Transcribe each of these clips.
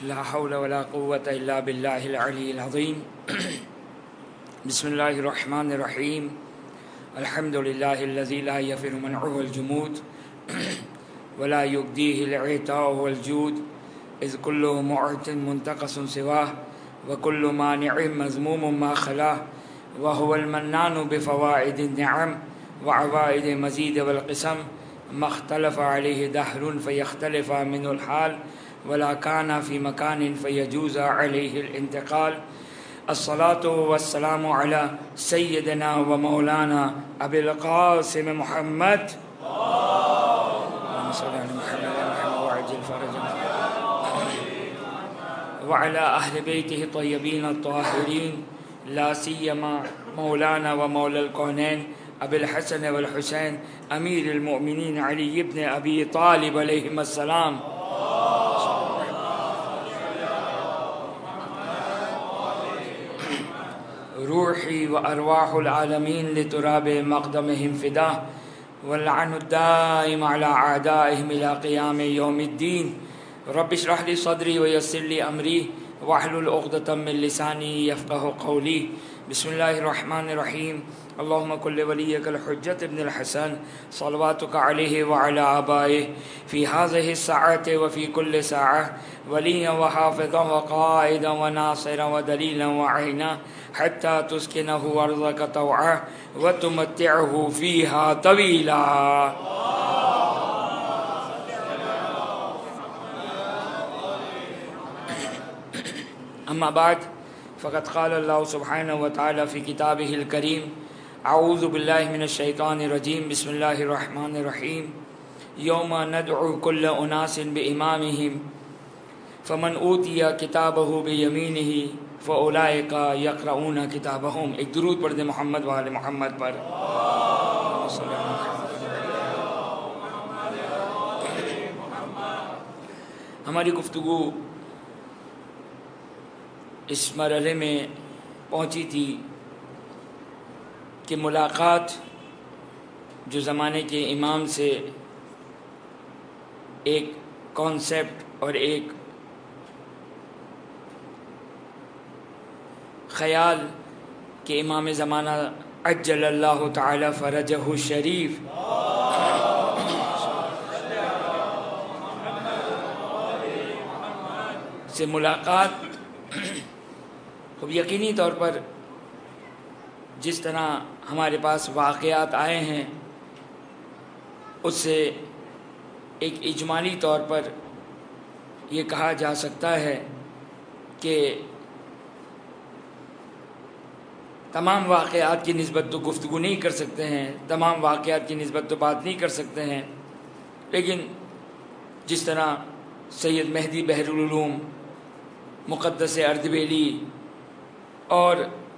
لا حول ولا قوة إلا بالله العلي العظيم. بسم الله الرحمن الرحيم. الحمد لله الذي لا يفر منعه الجمود ولا يؤديه العطاء والجود، إذ كل معط منتقص سواه وكل مانع مذموم ما خلاه، وهو المنان بفوائد النعم وعوائد المزيد والقسم، ما اختلف عليه دهر فيختلف منه الحال، ولا كان في مكان فيجوز عليه الانتقال. الصلاة والسلام على سيدنا ومولانا أبي القاسم محمد اللهم صل على محمد وعجل فرجه وعلى أهل بيته الطيبين الطاهرين، لا سيما مولانا ومولى الكونين أبي الحسن والحسين أمير المؤمنين علي بن أبي طالب عليهم السلام. روحي وأرواح العالمين لتراب مقدمهم فداه، واللعن الدائم على أعدائهم إلى قيام يوم الدين. رب اشرح لي صدري ويسر لي أمري واحلل عقدة من لساني يفقه قولي. بسم الله الرحمن الرحيم. اللهم كن لوليك الحجة ابن الحسن صلواتك عليه وعلى آبائه في هذه الساعة وفي كل ساعة وليا وحافظا وقائدا وناصرا ودليلا وعينا، حتى تسكنه أرضك طوعا وتمتعه فيها طويلا. أما بعد، فقد قال الله سبحانه وتعالى في كتابه الكريم: أعوذ بالله من الشيطان الرجيم، بسم الله الرحمن الرحيم. يوم ندعو كل أناس بإمامهم فمن أوتي كتابه بيمينه فأولئك يقرؤون كتابهم. ایک درود پڑھ دیں محمد وآل محمد پر. ہماری گفتگو اس مرحلے میں پہنچی تھی کہ ملاقات جو زمانے کے امام سے ایک کانسیپٹ اور ایک خیال کہ امام زمانہ عجل اللہ تعالی فرجہ الشریف سے ملاقات، خب یقینی طور پر جس طرح ہمارے پاس واقعات آئے ہیں اس سے ایک اجمالی طور پر یہ کہا جا سکتا ہے کہ تمام واقعات کی نسبت تو گفتگو نہیں کر سکتے ہیں، تمام واقعات کی نسبت تو بات نہیں کر سکتے ہیں، لیکن جس طرح سید مہدی بحر العلوم، مقدس اردبیلی اور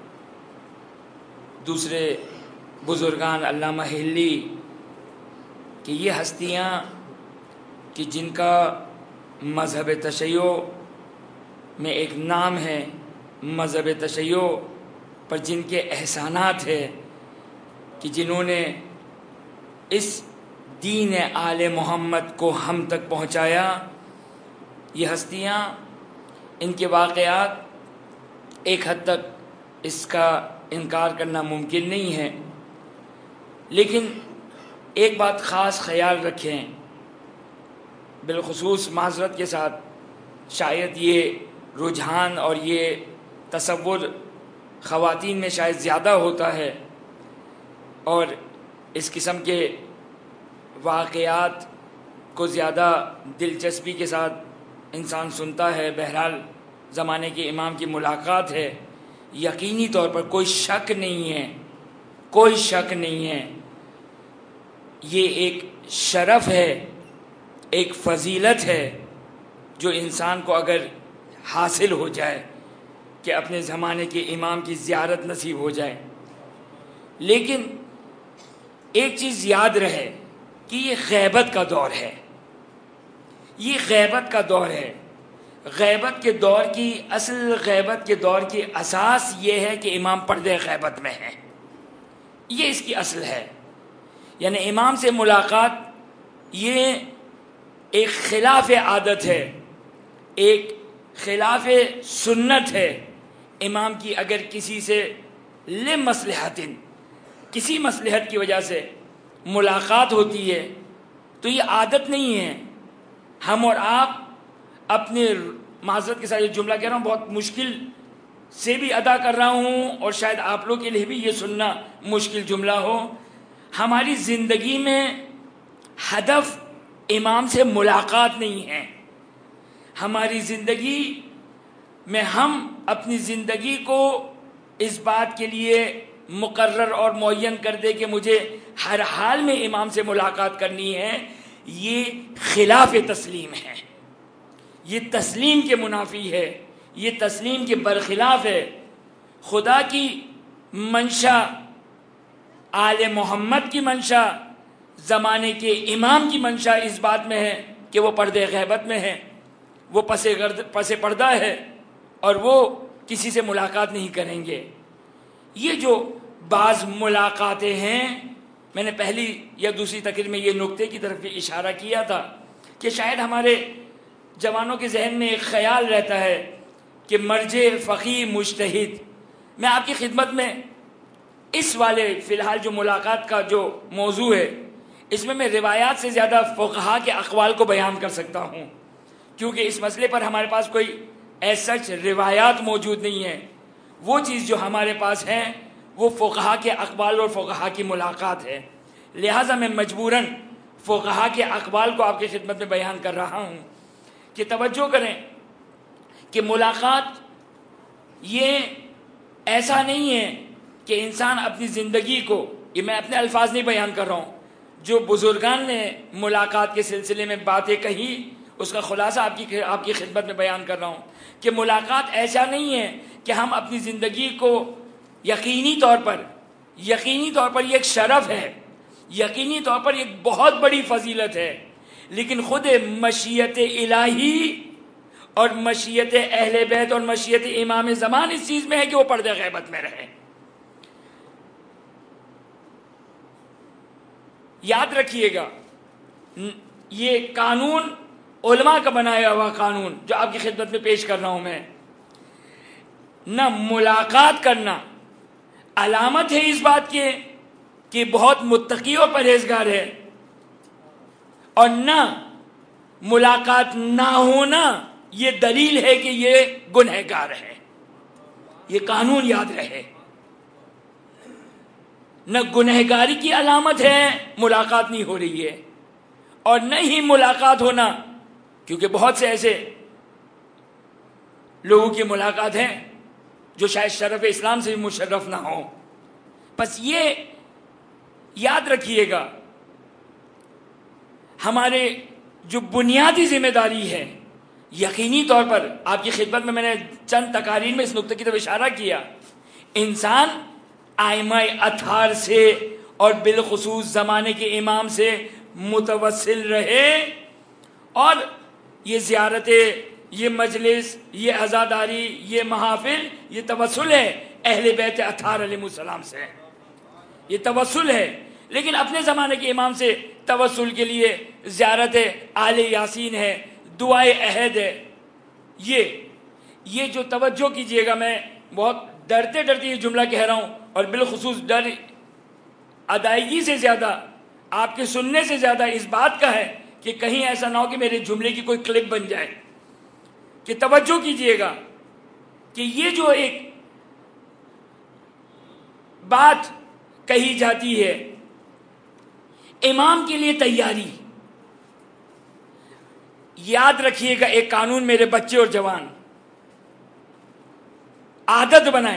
دوسرے بزرگان علامہ ہلی کہ یہ ہستیاں کہ جن کا مذہب تشیع میں ایک نام ہے، مذہب تشیع پر جن کے احسانات ہے کہ جنہوں نے اس دین آل محمد کو ہم تک پہنچایا، یہ ہستیاں، ان کے واقعات ایک حد تک اس کا انکار کرنا ممکن نہیں ہے، لیکن ایک بات خاص خیال رکھیں، بالخصوص معذرت کے ساتھ شاید یہ رجحان اور یہ تصور خواتین میں شاید زیادہ ہوتا ہے اور اس قسم کے واقعات کو زیادہ دلچسپی کے ساتھ انسان سنتا ہے. بہرحال زمانے کے امام کی ملاقات ہے، یقینی طور پر کوئی شک نہیں ہے، کوئی شک نہیں ہے، یہ ایک شرف ہے، ایک فضیلت ہے جو انسان کو اگر حاصل ہو جائے کہ اپنے زمانے کے امام کی زیارت نصیب ہو جائے. لیکن ایک چیز یاد رہے کہ یہ غیبت کا دور ہے، یہ غیبت کا دور ہے. غیبت کے دور کی غیبت کے دور کی اساس یہ ہے کہ امام پردے غیبت میں ہیں، یہ اس کی اصل ہے. یعنی امام سے ملاقات یہ ایک خلاف عادت ہے، ایک خلاف سنت ہے امام کی اگر کسی سے لمصلحت، کسی مصلحت کی وجہ سے ملاقات ہوتی ہے تو یہ عادت نہیں ہے. ہم اور آپ اپنے معذرت کے ساتھ یہ جملہ کہہ رہا ہوں، بہت مشکل سے بھی ادا کر رہا ہوں اور شاید آپ لوگ کے لیے بھی یہ سننا مشکل جملہ ہو. ہماری زندگی میں ہدف امام سے ملاقات نہیں ہے. ہماری زندگی میں ہم اپنی زندگی کو اس بات کے لیے مقرر اور معین کر دے کہ مجھے ہر حال میں امام سے ملاقات کرنی ہے، یہ خلاف تسلیم ہے، یہ تسلیم کے منافی ہے، یہ تسلیم کے برخلاف ہے. خدا کی منشا، آل محمد کی منشا، زمانے کے امام کی منشا اس بات میں ہے کہ وہ پردے غیبت میں ہے، وہ پس پردہ ہے اور وہ کسی سے ملاقات نہیں کریں گے. یہ جو بعض ملاقاتیں ہیں، میں نے پہلی یا دوسری تقریر میں یہ نقطے کی طرف بھی اشارہ کیا تھا کہ شاید ہمارے جوانوں کے ذہن میں ایک خیال رہتا ہے کہ مرجع، فقیہ، مجتہد. میں آپ کی خدمت میں اس والے فی الحال جو ملاقات کا جو موضوع ہے، اس میں روایات سے زیادہ فقہا کے اقوال کو بیان کر سکتا ہوں، کیونکہ اس مسئلے پر ہمارے پاس کوئی ایسا روایات موجود نہیں ہے. وہ چیز جو ہمارے پاس ہے وہ فقہا کے اقوال اور فقہا کی ملاقات ہے. لہٰذا میں مجبوراً فقہا کے اقوال کو آپ کی خدمت میں بیان کر رہا ہوں کہ توجہ کریں کہ ملاقات یہ ایسا نہیں ہے کہ انسان اپنی زندگی کو، یہ میں اپنے الفاظ نہیں بیان کر رہا ہوں، جو بزرگان نے ملاقات کے سلسلے میں باتیں کہی اس کا خلاصہ آپ کی خدمت میں بیان کر رہا ہوں کہ ملاقات ایسا نہیں ہے کہ ہم اپنی زندگی کو یقینی طور پر یہ ایک شرف ہے، یقینی طور پر ایک بہت بڑی فضیلت ہے، لیکن خود مشیت الہی اور مشیت اہل بیت اور مشیت امام زمان اس چیز میں ہے کہ وہ پردہ غیبت میں رہے. یاد رکھیے گا، یہ قانون علماء کا بنایا ہوا قانون جو آپ کی خدمت میں پیش کر رہا ہوں میں، نہ ملاقات کرنا علامت ہے اس بات کے کہ بہت متقی اور پرہیزگار ہے، اور نہ ملاقات نہ ہونا یہ دلیل ہے کہ یہ گنہگار ہے. یہ قانون یاد رہے، نہ گنہگاری کی علامت ہے ملاقات نہیں ہو رہی ہے، اور نہ ہی ملاقات ہونا، کیونکہ بہت سے ایسے لوگوں کی ملاقات ہیں جو شاید شرف اسلام سے بھی مشرف نہ ہوں. بس یہ یاد رکھیے گا، ہمارے جو بنیادی ذمہ داری ہے، یقینی طور پر آپ کی خدمت میں نے چند تقاریر میں اس نقطے کی طرف اشارہ کیا، انسان ائمہ اطہار سے اور بالخصوص زمانے کے امام سے متوسل رہے، اور یہ زیارتیں، یہ مجلس، یہ عزاداری، یہ محافل، یہ توسل ہے اہل بیت اطہار علیہ السلام سے، یہ توسل ہے. لیکن اپنے زمانے کے امام سے توسل کے لیے زیارت آل یاسین ہے، دعائے عہد ہے. یہ جو توجہ کیجئے گا، میں بہت ڈرتے یہ جملہ کہہ رہا ہوں، اور بالخصوص ڈر ادائیگی سے زیادہ، آپ کے سننے سے زیادہ اس بات کا ہے کہ کہیں ایسا نہ ہو کہ میرے جملے کی کوئی کلپ بن جائے. کہ توجہ کیجئے گا کہ یہ جو ایک بات کہی جاتی ہے امام کے لیے تیاری، یاد رکھیے گا ایک قانون میرے بچے اور جوان عادت بنائیں.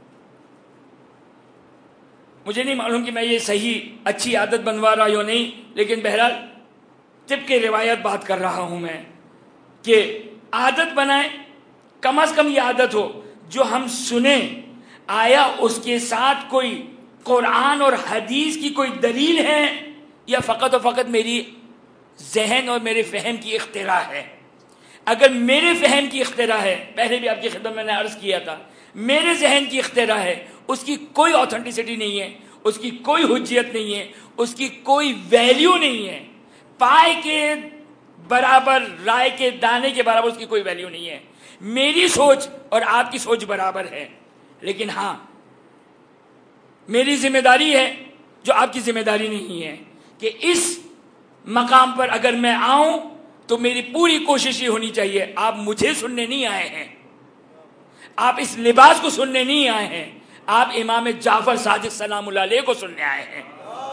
مجھے نہیں معلوم کہ میں یہ صحیح اچھی عادت بنوا رہا یا نہیں، لیکن بہرحال طبق روایت بات کر رہا ہوں میں کہ عادت بنائیں. کم از کم یہ عادت ہو جو ہم سنیں، آیا اس کے ساتھ کوئی قرآن اور حدیث کی کوئی دلیل ہے یا فقط و فقط میری ذہن اور میرے فہم کی اختراع ہے. اگر میرے فہم کی اختراع ہے، پہلے بھی آپ کی خدمت میں نے عرض کیا تھا، میرے ذہن کی اختراع ہے، اس کی کوئی آتھینٹسٹی نہیں ہے، اس کی کوئی حجیت نہیں ہے، اس کی کوئی ویلیو نہیں ہے، پائے کے برابر، رائے کے دانے کے برابر اس کی کوئی ویلیو نہیں ہے. میری سوچ اور آپ کی سوچ برابر ہے، لیکن ہاں میری ذمہ داری ہے جو آپ کی ذمہ داری نہیں ہے کہ اس مقام پر اگر میں آؤں تو میری پوری کوشش یہ ہونی چاہیے، آپ مجھے سننے نہیں آئے ہیں، آپ اس لباس کو سننے نہیں آئے ہیں، آپ امام جعفر صادق سلام اللہ علیہ کو سننے آئے ہیں۔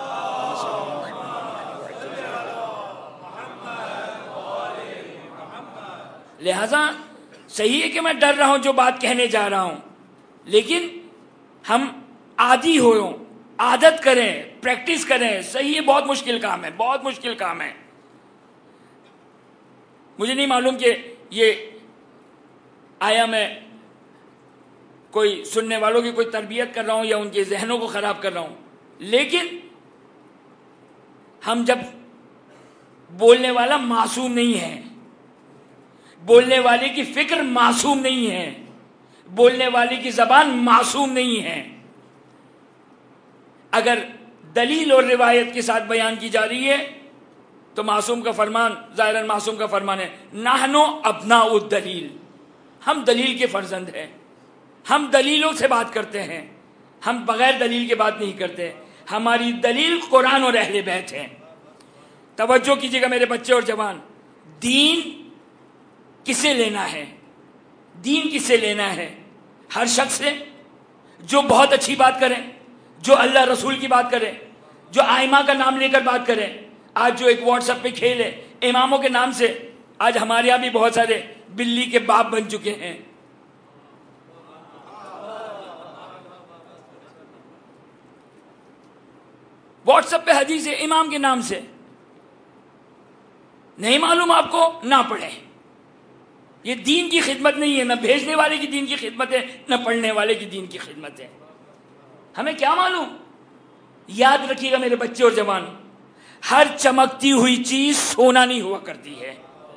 لہذا صحیح ہے کہ میں ڈر رہا ہوں جو بات کہنے جا رہا ہوں، لیکن ہم عادی ہوں، عادت کریں، پریکٹس کریں۔ صحیح ہے، بہت مشکل کام ہے، بہت مشکل کام ہے۔ مجھے نہیں معلوم کہ یہ آیا میں کوئی سننے والوں کی کوئی تربیت کر رہا ہوں یا ان کے ذہنوں کو خراب کر رہا ہوں، لیکن ہم جب بولنے والا معصوم نہیں ہے، بولنے والے کی فکر معصوم نہیں ہے، بولنے والے کی زبان معصوم نہیں ہے، اگر دلیل اور روایت کے ساتھ بیان کی جا رہی ہے تو معصوم کا فرمان، ظاہراً معصوم کا فرمان ہے نحنو ابناء الدلیل، ہم دلیل کے فرزند ہیں، ہم دلیلوں سے بات کرتے ہیں، ہم بغیر دلیل کے بات نہیں کرتے، ہماری دلیل قرآن اور اہل بیت ہیں۔ توجہ کیجیے گا میرے بچے اور جوان، دین کسے لینا ہے؟ دین کسے لینا ہے؟ ہر شخص سے جو بہت اچھی بات کرے، جو اللہ رسول کی بات کرے، جو آئمہ کا نام لے کر بات کرے۔ آج جو ایک واٹس ایپ پہ کھیل ہے اماموں کے نام سے، آج ہمارے یہاں بھی بہت سارے بلی کے باپ بن چکے ہیں۔ واٹس ایپ پہ حدیث ہے امام کے نام سے، نہیں معلوم آپ کو، نہ پڑھیں۔ یہ دین کی خدمت نہیں ہے، نہ بھیجنے والے کی دین کی خدمت ہے، نہ پڑھنے والے کی دین کی خدمت ہے۔ ہمیں کیا معلوم؟ یاد رکھیے گا میرے بچے اور جوان، ہر چمکتی ہوئی چیز سونا نہیں ہوا کرتی ہے۔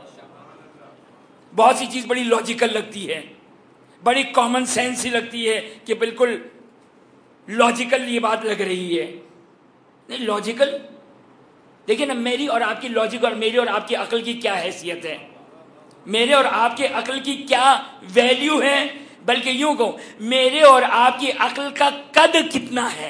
بہت سی چیز بڑی لاجیکل لگتی ہے، بڑی کامن سینس ہی لگتی ہے کہ بالکل لاجیکل یہ بات لگ رہی ہے، نہیں لاجیکل۔ لیکن میری اور آپ کی لاجک اور میری اور آپ کی عقل کی کیا حیثیت ہے، میرے اور آپ کے عقل کی کیا ویلیو ہے، بلکہ یوں کہوں میرے اور آپ کی عقل کا قد کتنا ہے۔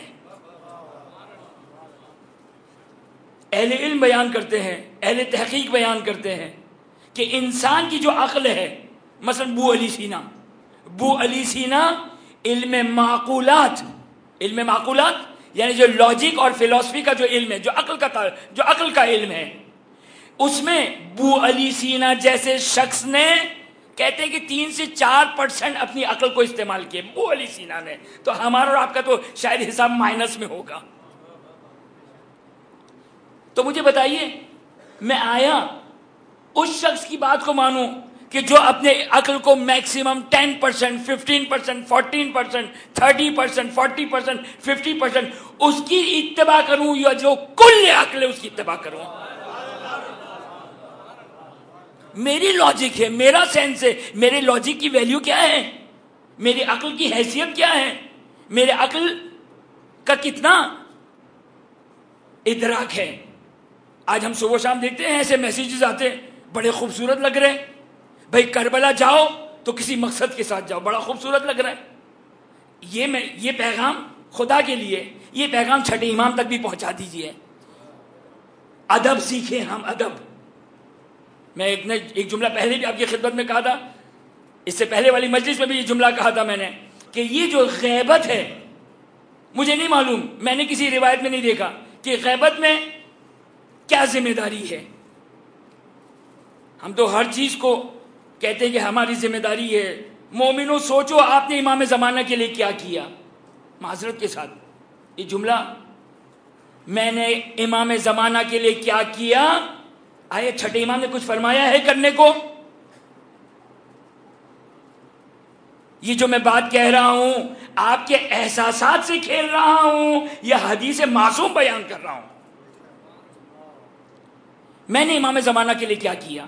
اہل علم بیان کرتے ہیں، اہل تحقیق بیان کرتے ہیں کہ انسان کی جو عقل ہے، مثلا بو علی سینا علم معقولات یعنی جو لاجک اور فلسفی کا جو علم ہے، جو عقل کا علم ہے، اس میں بو علی سینا جیسے شخص نے کہتے ہیں کہ 3 سے 4% اپنی عقل کو استعمال کیے بو علی سینا نے، تو ہمارا اور آپ کا تو شاید حساب مائنس میں ہوگا۔ تو مجھے بتائیے، میں آیا اس شخص کی بات کو مانوں کہ جو اپنے عقل کو میکسیمم 10%، 15%، 14%، 30%، 40%، 50% اس کی اتباع کروں، یا جو کل عقل ہے اس کی اتباع کروں؟ میری لاجک ہے، میرا سینس ہے، میرے لاجک کی ویلیو کیا ہے، میری عقل کی حیثیت کیا ہے، میرے عقل کا کتنا ادراک ہے۔ آج ہم صبح شام دیکھتے ہیں ایسے میسیجز آتے ہیں، بڑے خوبصورت لگ رہے ہیں، بھائی کربلا جاؤ تو کسی مقصد کے ساتھ جاؤ، بڑا خوبصورت لگ رہا ہے۔ یہ پیغام خدا کے لیے، یہ پیغام چھٹے امام تک بھی پہنچا دیجئے۔ ادب سیکھیں ہم، ادب۔ میں ایک جملہ پہلے بھی آپ کی خدمت میں کہا تھا، اس سے پہلے والی مجلس میں بھی یہ جملہ کہا تھا میں نے، کہ یہ جو غیبت ہے، مجھے نہیں معلوم، میں نے کسی روایت میں نہیں دیکھا کہ غیبت میں کیا ذمہ داری ہے۔ ہم تو ہر چیز کو کہتے ہیں کہ ہماری ذمہ داری ہے۔ مومنوں سوچو آپ نے امام زمانہ کے لیے کیا کیا۔ معذرت کے ساتھ یہ جملہ، میں نے امام زمانہ کے لیے کیا کیا، آئے چھٹے امام نے کچھ فرمایا ہے کرنے کو؟ یہ جو میں بات کہہ رہا ہوں آپ کے احساسات سے کھیل رہا ہوں یا حدیث معصوم بیان کر رہا ہوں؟ میں نے امام زمانہ کے لیے کیا کیا؟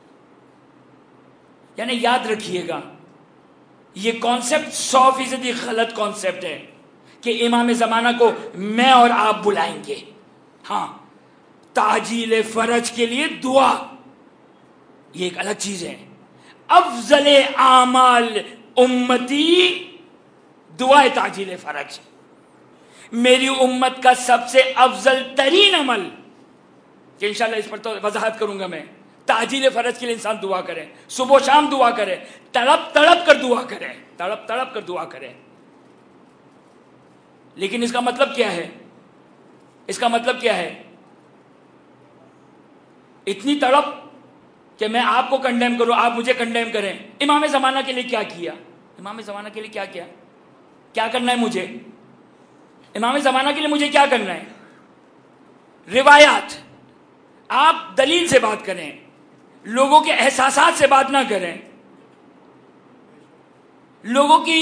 یعنی یاد رکھیے گا یہ کانسیپٹ 100% غلط کانسیپٹ ہے کہ امام زمانہ کو میں اور آپ بلائیں گے۔ ہاں، تعجیل فرج کے لیے دعا یہ ایک الگ چیز ہے، افضل اعمال امتی دعائے تعجیل فرج. میری امت کا سب سے افضل ترین عمل کہ انشاءاللہ اس پر تو وضاحت کروں گا میں, تعجیل فرج کے لیے انسان دعا کرے, صبح و شام دعا کرے, تڑپ تڑپ کر دعا کرے, تڑپ تڑپ کر دعا کرے. لیکن اس کا مطلب کیا ہے؟ اس کا مطلب کیا ہے؟ اتنی تڑپ کہ میں آپ کو کنڈیم کروں, آپ مجھے کنڈیم کریں. امام زمانہ کے لیے کیا کیا؟ امام زمانہ کے لیے کیا کیا؟ کیا کرنا ہے مجھے؟ امام زمانہ کے لیے مجھے کیا کرنا ہے؟ روایات. آپ دلیل سے بات کریں, لوگوں کے احساسات سے بات نہ کریں, لوگوں کی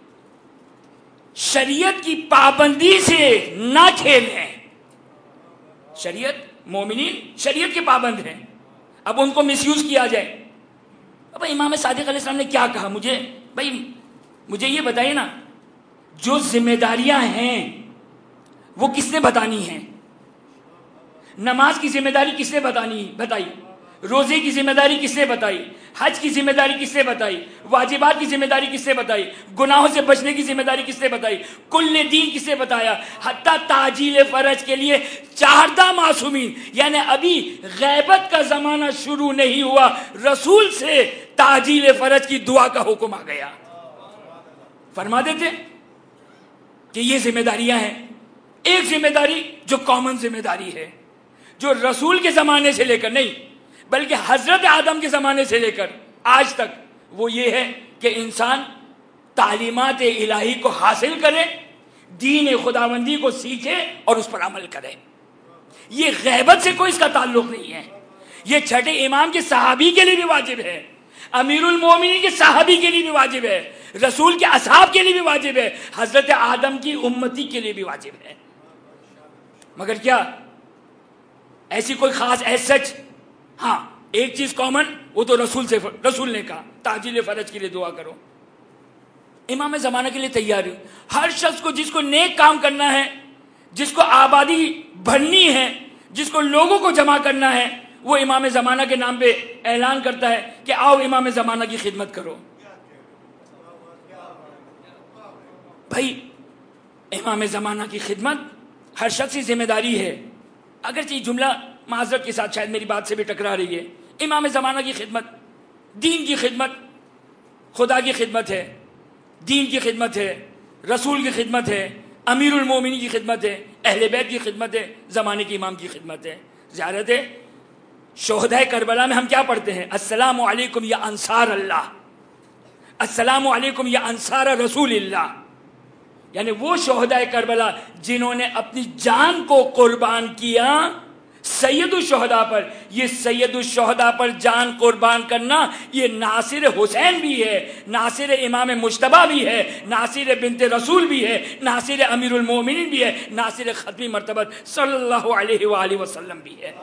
شریعت کی پابندی سے نہ کھیلیں. شریعت, مومنین شریعت کے پابند ہیں, اب ان کو مس یوز کیا جائے. اب امام صادق علیہ السلام نے کیا کہا؟ مجھے یہ بتائیے نا, جو ذمہ داریاں ہیں وہ کس نے بتانی ہیں؟ نماز کی ذمہ داری کس نے بتائی؟ روزے کی ذمہ داری کس نے بتائی؟ حج کی ذمہ داری کس نے بتائی؟ واجبات کی ذمہ داری کس نے بتائی؟ گناہوں سے بچنے کی ذمہ داری کس نے بتائی؟ کل دین کس نے بتایا؟ حتیٰ تعجیل فرج کے لیے 14 معصومین, یعنی ابھی غیبت کا زمانہ شروع نہیں ہوا, رسول سے تعجیل فرج کی دعا کا حکم آ گیا. فرما دیتے کہ یہ ذمہ داریاں ہیں. ایک ذمہ داری جو کامن ذمہ داری ہے, جو رسول کے زمانے سے لے کر نہیں بلکہ حضرت آدم کے زمانے سے لے کر آج تک, وہ یہ ہے کہ انسان تعلیمات الہی کو حاصل کرے, دین خداوندی کو سیکھے اور اس پر عمل کرے. یہ غیبت سے کوئی اس کا تعلق نہیں ہے. یہ چھٹے امام کے صحابی کے لیے بھی واجب ہے, امیر المومنین کے صحابی کے لیے بھی واجب ہے, رسول کے اصحاب کے لیے بھی واجب ہے, حضرت آدم کی امتی کے لیے بھی واجب ہے. مگر کیا ایسی کوئی خاص سچ؟ ہاں, ایک چیز کامن, وہ تو رسول نے کہا تعجیل فرج کے لیے دعا کرو. امام زمانہ کے لیے تیار ہو. ہر شخص کو جس کو نیک کام کرنا ہے, جس کو آبادی بڑھنی ہے, جس کو لوگوں کو جمع کرنا ہے, وہ امام زمانہ کے نام پہ اعلان کرتا ہے کہ آؤ امام زمانہ کی خدمت کرو. بھائی امام زمانہ کی خدمت ہر شخص کی ذمہ داری ہے. اگرچہ یہ جملہ معذرت کے ساتھ شاید میری بات سے بھی ٹکرا رہی ہے. امام زمانہ کی خدمت دین کی خدمت, خدا کی خدمت ہے, دین کی خدمت ہے, رسول کی خدمت ہے, امیر المومنین کی خدمت ہے, اہل بیت کی خدمت ہے, زمانے کے امام کی خدمت ہے. زیارت شہدائے کربلا میں ہم کیا پڑھتے ہیں؟ السلام علیکم یا انصار اللہ, السلام علیکم یا انصار رسول اللہ. یعنی وہ شہدائے کربلا جنہوں نے اپنی جان کو قربان کیا سید الشہداء پر. یہ سید الشہداء پر جان قربان کرنا یہ ناصر حسین بھی ہے, ناصر امام مجتبیٰ بھی ہے, ناصر بنت رسول بھی ہے, ناصر امیر المومنین بھی ہے, ناصر ختمی مرتبت صلی اللہ علیہ وآلہ وسلم بھی ہے.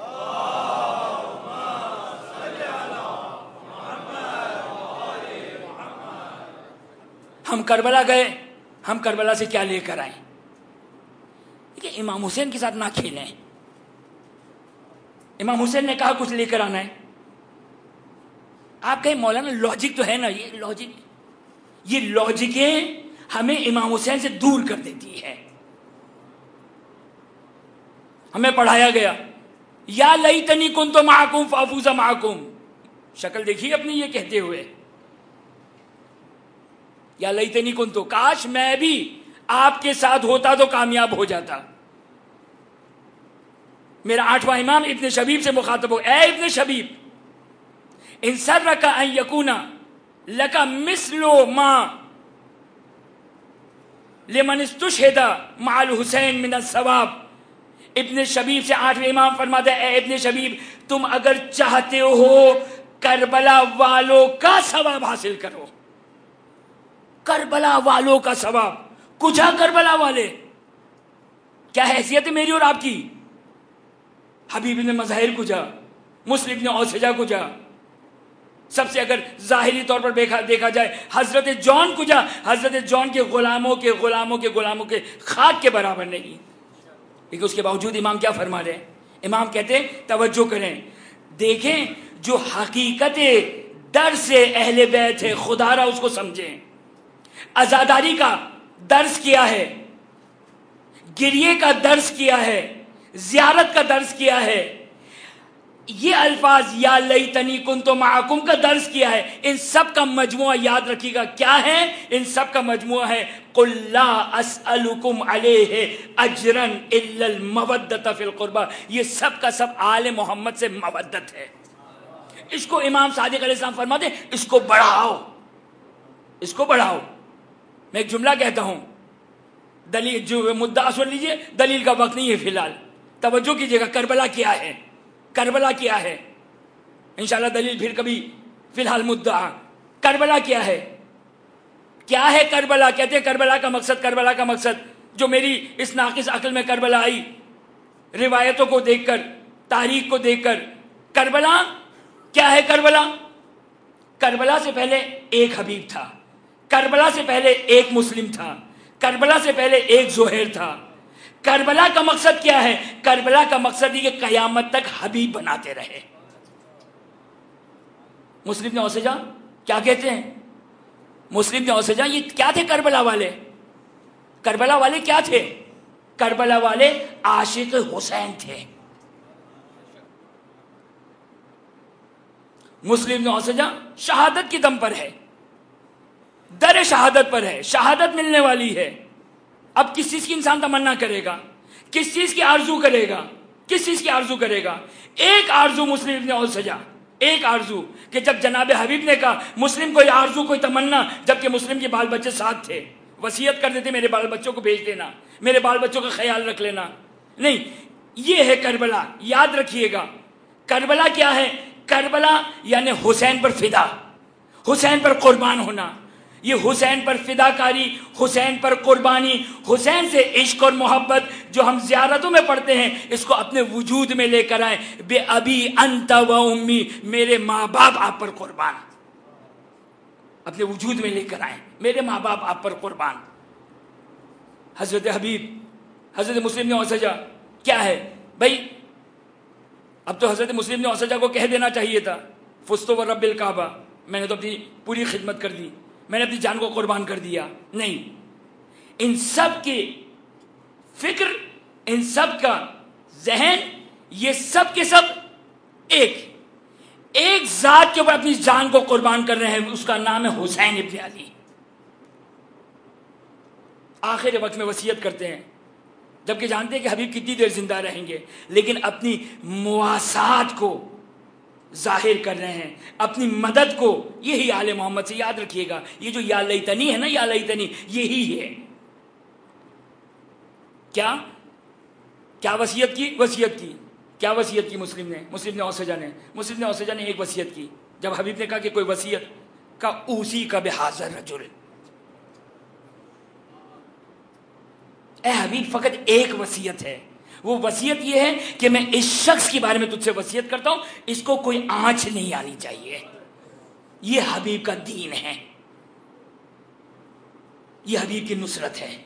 ہم کربلا گئے, ہم کربلا سے کیا لے کر آئیں؟ دیکھیں, امام حسین کے ساتھ نہ کھیلیں. امام حسین نے کہا کچھ لے کر آنا ہے. آپ کہیں مولانا لاجک تو ہے نا, یہ لاجکیں ہمیں امام حسین سے دور کر دیتی ہے. ہمیں پڑھایا گیا یا لیتنی کنت معکم فافوز معکم, شکل دیکھیے اپنی یہ کہتے ہوئے, یا لیتنی کنت, کاش میں بھی آپ کے ساتھ ہوتا تو کامیاب ہو جاتا. میرا 8واں امام ابن شبیب سے مخاطب ہو, اے ابن شبیب, ان سرک ان یکونا لک مثل ما لمن استشہد مع الحسین من الثواب. ابن شبیب سے 8ویں امام فرماتے ہیں, اے ابن شبیب, تم اگر چاہتے ہو کربلا والوں کا ثواب حاصل کرو, کربلا والوں کا ثواب. کجا کربلا والے, کیا حیثیت ہے میری اور آپ کی؟ حبیب بن مظاہر کجا, مسلم بن اوسجا کجا, سب سے اگر ظاہری طور پر دیکھا جائے حضرت جون کجا, حضرت جون کے غلاموں کے خاک کے برابر نہیں. لیکن اس کے باوجود امام کیا فرما رہے ہیں؟ امام کہتے ہیں توجہ کریں, دیکھیں جو حقیقت درس اہل بیت ہے، خدا را اس کو سمجھیں. عزاداری کا درس کیا ہے، گریے کا درس کیا ہے، زیارت کا درس کیا ہے، یہ الفاظ یا لیتنی کنت معکم کا درس کیا ہے. ان سب کا مجموعہ یاد رکھیے گا کیا ہے؟ ان سب کا مجموعہ ہے قل لا اسألکم علیہ اجرا الا المودۃ فی القربى. یہ سب کا سب آل محمد سے مودت ہے. اس کو امام صادق علیہ السلام فرماتے ہیں اس کو بڑھاؤ، اس کو بڑھاؤ. میں ایک جملہ کہتا ہوں، دلیل جو مدعا سن لیجئے، دلیل کا وقت نہیں ہے فی الحال، توجہ کیجئے گا. کربلا کیا ہے؟ کربلا کیا ہے؟ انشاءاللہ دلیل پھر کبھی. فی الحال مدعا کربلا کیا ہے؟ کیا ہے کربلا؟ کہتے ہیں کربلا کا مقصد، کربلا کا مقصد جو میری اس ناقص عقل میں کربلا آئی روایتوں کو دیکھ کر، تاریخ کو دیکھ کر. کربلا کیا ہے؟ کربلا، کربلا سے پہلے ایک حبیب تھا، کربلا سے پہلے ایک مسلم تھا، کربلا سے پہلے ایک زہیر تھا. کربلا کا مقصد کیا ہے؟ کربلا کا مقصد یہ کہ قیامت تک حبیب بناتے رہے. مسلم نے اوسجا کیا کہتے ہیں؟ مسلم نے اوسجا یہ کیا تھے کربلا والے؟ کربلا والے کیا تھے؟ کربلا والے عاشق حسین تھے. مسلم نے اوسجا شہادت کی دم پر ہے، در شہادت پر ہے، شہادت ملنے والی ہے. اب کس چیز کی انسان تمنا کرے گا؟ کس چیز کی آرزو کرے گا؟ کس چیز کی آرزو کرے گا؟ ایک آرزو مسلم نے اور سجا، ایک آرزو کہ جب جناب حبیب نے کہا مسلم کوئی آرزو کوئی تمنا، جبکہ مسلم کے بال بچے ساتھ تھے، وصیت کر دیتے میرے بال بچوں کو بھیج دینا، میرے بال بچوں کا خیال رکھ لینا. نہیں، یہ ہے کربلا. یاد رکھیے گا کربلا کیا ہے؟ کربلا یعنی حسین پر فدا، حسین پر قربان ہونا. یہ حسین پر فدا کاری، حسین پر قربانی، حسین سے عشق اور محبت جو ہم زیارتوں میں پڑھتے ہیں اس کو اپنے وجود میں لے کر آئیں. بے ابی انت و امی، میرے ماں باپ آپ پر قربان، اپنے وجود میں لے کر آئیں میرے ماں باپ آپ پر قربان. حضرت حبیب، حضرت مسلم نے اوسجا کیا ہے بھائی؟ اب تو حضرت مسلم نے اوسجا کو کہہ دینا چاہیے تھا فزت و رب الکعبہ، میں نے تو اپنی پوری خدمت کر دی، میں نے اپنی جان کو قربان کر دیا. نہیں، ان سب کی فکر، ان سب کا ذہن، یہ سب کے سب ایک ذات کے اوپر اپنی جان کو قربان کر رہے ہیں، اس کا نام ہے حسین ابن علی. آخر وقت میں وصیت کرتے ہیں جبکہ جانتے ہیں کہ حبیب کتنی دیر زندہ رہیں گے، لیکن اپنی مواسات کو ظاہر کر رہے ہیں، اپنی مدد کو. یہی آل محمد سے یاد رکھیے گا، یہ جو یا لیتنی ہے نا، یا لیتنی یہی ہے. کیا وصیت کی؟ وصیت کی کیا وصیت کی مسلم نے اوسجا نے ایک وصیت کی. جب حبیب نے کہا کہ کوئی وصیت کا اوسی کا بحاضر رجل، اے حبیب فقط ایک وصیت ہے، وہ وصیت یہ ہے کہ میں اس شخص کے بارے میں تجھ سے وصیت کرتا ہوں، اس کو کوئی آنچ نہیں آنی چاہیے. یہ حبیب کا دین ہے، یہ حبیب کی نصرت ہے.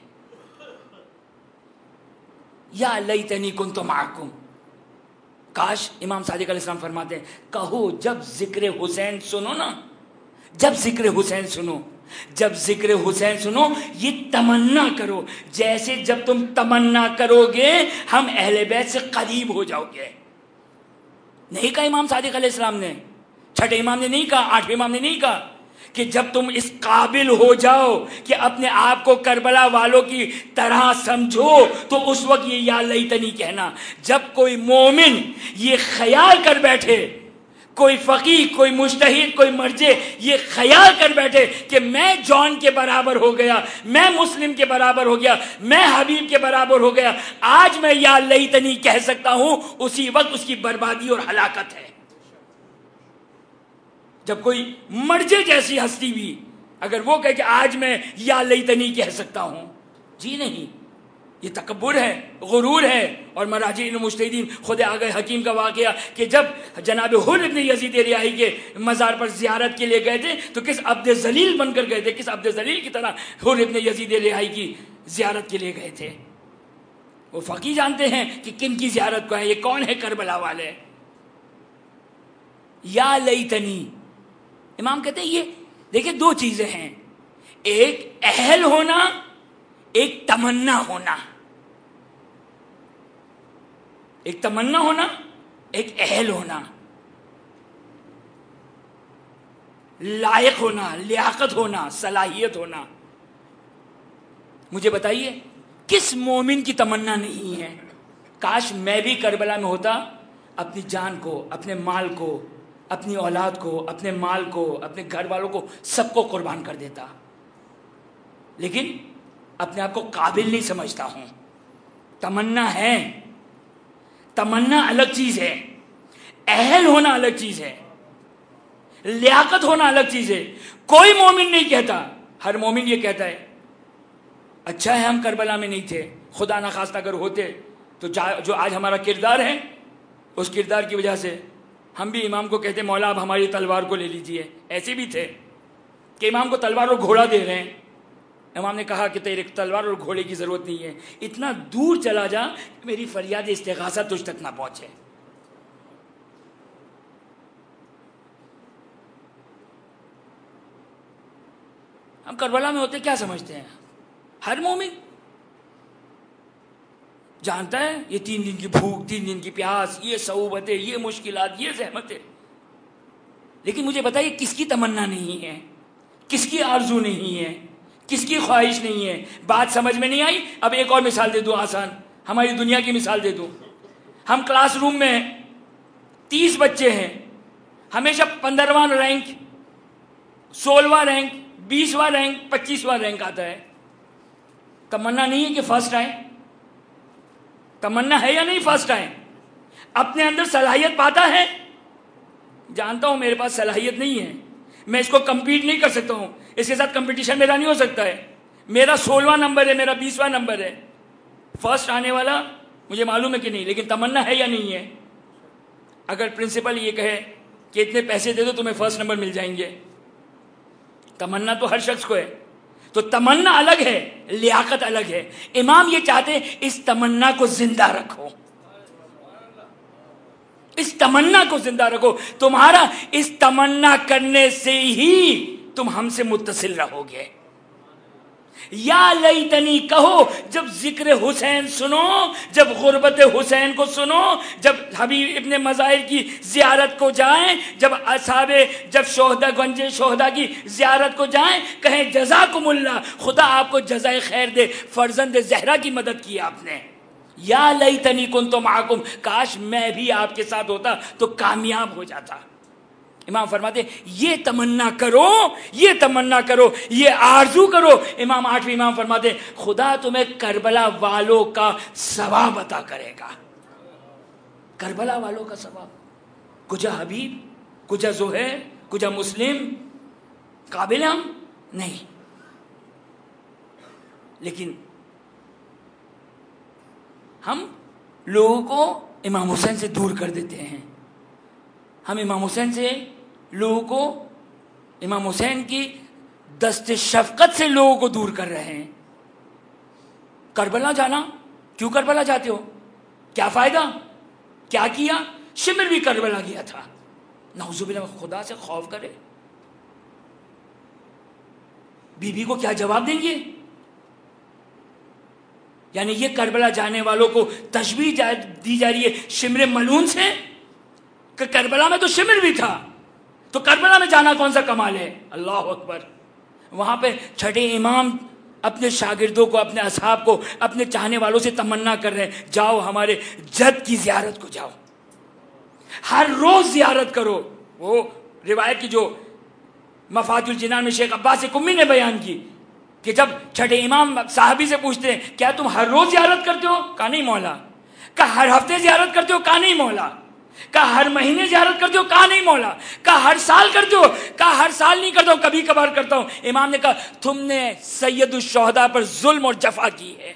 یا لیتنی کنت معکم، کاش. امام صادق علیہ السلام فرماتے ہیں کہو جب ذکر حسین سنو نا، جب ذکر حسین سنو، جب ذکر حسین سنو یہ تمنا کرو جیسے جب تم تمنا کرو گے ہم اہل بیت سے قریب ہو جاؤ گے. نہیں کہا امام صادق علیہ السلام نے، چھٹے امام نے نہیں کہا، آٹھویں امام نے نہیں کہا کہ جب تم اس قابل ہو جاؤ کہ اپنے آپ کو کربلا والوں کی طرح سمجھو تو اس وقت یہ یا لیتنی کہنا. جب کوئی مومن یہ خیال کر بیٹھے، کوئی فقیہ، کوئی مجتہد، کوئی مرجع یہ خیال کر بیٹھے کہ میں جان کے برابر ہو گیا، میں مسلم کے برابر ہو گیا، میں حبیب کے برابر ہو گیا، آج میں یا لیتنی کہہ سکتا ہوں، اسی وقت اس کی بربادی اور ہلاکت ہے. جب کوئی مرجع جیسی ہستی بھی اگر وہ کہے کہ آج میں یا لیتنی کہہ سکتا ہوں، جی نہیں، یہ تکبر ہے، غرور ہے. اور مراجعین و مجتہدین خود آگئے حکیم کا واقعہ کہ جب جناب حر ابن یزید ریاحی کے مزار پر زیارت کے لیے گئے تھے تو کس عبد ذلیل بن کر گئے تھے، کس عبد ذلیل کی طرح حر ابن یزید ریاحی کی زیارت کے لیے گئے تھے. وہ فقیہ جانتے ہیں کہ کن کی زیارت کو ہے، یہ کون ہے کربلا والے. یا لیتنی امام کہتے ہیں یہ دیکھیں دو چیزیں ہیں، ایک اہل ہونا، ایک تمنا ہونا، ایک تمنا ہونا، ایک اہل ہونا، لائق ہونا، لیاقت ہونا، صلاحیت ہونا۔ مجھے بتائیے کس مومن کی تمنا نہیں ہے کاش میں بھی کربلا میں ہوتا، اپنی جان کو، اپنے مال کو، اپنی اولاد کو، اپنے مال کو، اپنے گھر والوں کو، سب کو قربان کر دیتا، لیکن اپنے آپ کو قابل نہیں سمجھتا ہوں۔ تمنا ہے، تمنا الگ چیز ہے، اہل ہونا الگ چیز ہے، لیاقت ہونا الگ چیز ہے۔ کوئی مومن نہیں کہتا، ہر مومن یہ کہتا ہے اچھا ہے ہم کربلا میں نہیں تھے، خدا نخواستہ اگر ہوتے تو جو آج ہمارا کردار ہے اس کردار کی وجہ سے ہم بھی امام کو کہتے مولا اب ہماری تلوار کو لے لیجئے۔ ایسے بھی تھے کہ امام کو تلوار اور گھوڑا دے رہے ہیں، امام نے کہا کہ تیرے تلوار اور گھوڑے کی ضرورت نہیں ہے، اتنا دور چلا جا کہ میری فریاد استغاثہ تجھ تک نہ پہنچے۔ ہم کربلا میں ہوتے کیا سمجھتے ہیں؟ ہر مومن جانتا ہے یہ 3 دن کی بھوک، 3 دن کی پیاس، یہ صعوبتیں، یہ مشکلات، یہ زحمتیں، لیکن مجھے بتائیے کس کی تمنا نہیں ہے، کس کی آرزو نہیں ہے، کس کی خواہش نہیں ہے؟ بات سمجھ میں نہیں آئی؟ اب ایک اور مثال دے دوں آسان، ہماری دنیا کی مثال دے دوں۔ ہم کلاس روم میں 30 بچے ہیں، ہمیشہ 15واں رینک، 16واں رینک، 20واں رینک، 25واں رینک آتا ہے۔ تمنا نہیں ہے کہ فرسٹ آئے؟ تمنا ہے یا نہیں فرسٹ آئے؟ اپنے اندر صلاحیت پاتا ہے؟ جانتا ہوں میرے پاس صلاحیت نہیں ہے، میں اس کو کمپیٹ نہیں کر سکتا ہوں، اس کے ساتھ کمپٹیشن میرا نہیں ہو سکتا ہے، میرا 16واں نمبر ہے، میرا 20واں نمبر ہے، فرسٹ آنے والا مجھے معلوم ہے کہ نہیں، لیکن تمنا ہے یا نہیں ہے؟ اگر پرنسپل یہ کہے کہ اتنے پیسے دے دو تمہیں فرسٹ نمبر مل جائیں گے، تمنا تو ہر شخص کو ہے، تو تمنا الگ ہے، لیاقت الگ ہے۔ امام یہ چاہتے ہیں اس تمنا کو زندہ رکھو، اس تمنا کو زندہ رکھو، تمہارا اس تمنا کرنے سے ہی تم ہم سے متصل رہو گے۔ یا لیتنی کہو جب ذکر حسین سنو، جب غربت حسین کو سنو، جب حبیب ابن مظاہر کی زیارت کو جائیں، جب اصحاب جب شہداء گنج شہداء کی زیارت کو جائیں، کہیں جزاکم اللہ، خدا آپ کو جزائے خیر دے، فرزند زہرا کی مدد کی آپ نے۔ یا لیتنی کنت معکم، کاش میں بھی آپ کے ساتھ ہوتا تو کامیاب ہو جاتا۔ امام فرماتے یہ تمنا کرو، یہ تمنا کرو، یہ آرزو کرو۔ امام 8ویں امام فرماتے خدا تمہیں کربلا والوں کا ثواب عطا کرے گا، کربلا والوں کا ثواب۔ کجا حبیب، کجا زہیر، کجا مسلم، قابل ہم نہیں، لیکن ہم لوگوں کو امام حسین سے دور کر دیتے ہیں، ہم امام حسین سے لوگوں کو، امام حسین کی دست شفقت سے لوگوں کو دور کر رہے ہیں۔ کربلا جانا، کیوں کربلا جاتے ہو؟ کیا فائدہ؟ کیا کیا؟ شمر بھی کربلا گیا تھا، نعوذ باللہ، خدا سے خوف کرے، بی بی کو کیا جواب دیں گے؟ یعنی یہ کربلا جانے والوں کو تشبیہ دی جا رہی ہے شمر ملعون سے، کہ کربلا میں تو شمر بھی تھا، تو کربلا میں جانا کون سا کمال ہے؟ اللہ اکبر۔ وہاں پہ چھٹے امام اپنے شاگردوں کو، اپنے اصحاب کو، اپنے چاہنے والوں سے تمنا کر رہے ہیں جاؤ ہمارے جد کی زیارت کو جاؤ، ہر روز زیارت کرو۔ وہ روایت کی جو مفاتیح الجنان میں شیخ عباس قمی نے بیان کی کہ جب چھٹے امام صحابی سے پوچھتے ہیں کیا تم ہر روز زیارت کرتے ہو؟ کہا نہیں مولا۔ کہا ہر ہفتے زیارت کرتے ہو؟ کہا نہیں مولا۔ کہا ہر مہینے زیارت کرتے ہو؟ کہا نہیں مولا۔ کہا ہر سال کرتے ہو؟ کہا ہر سال نہیں کرتا ہوں، کبھی کبھار کرتا ہوں۔ امام نے کہا تم نے سید الشہداء پر ظلم اور جفا کی ہے،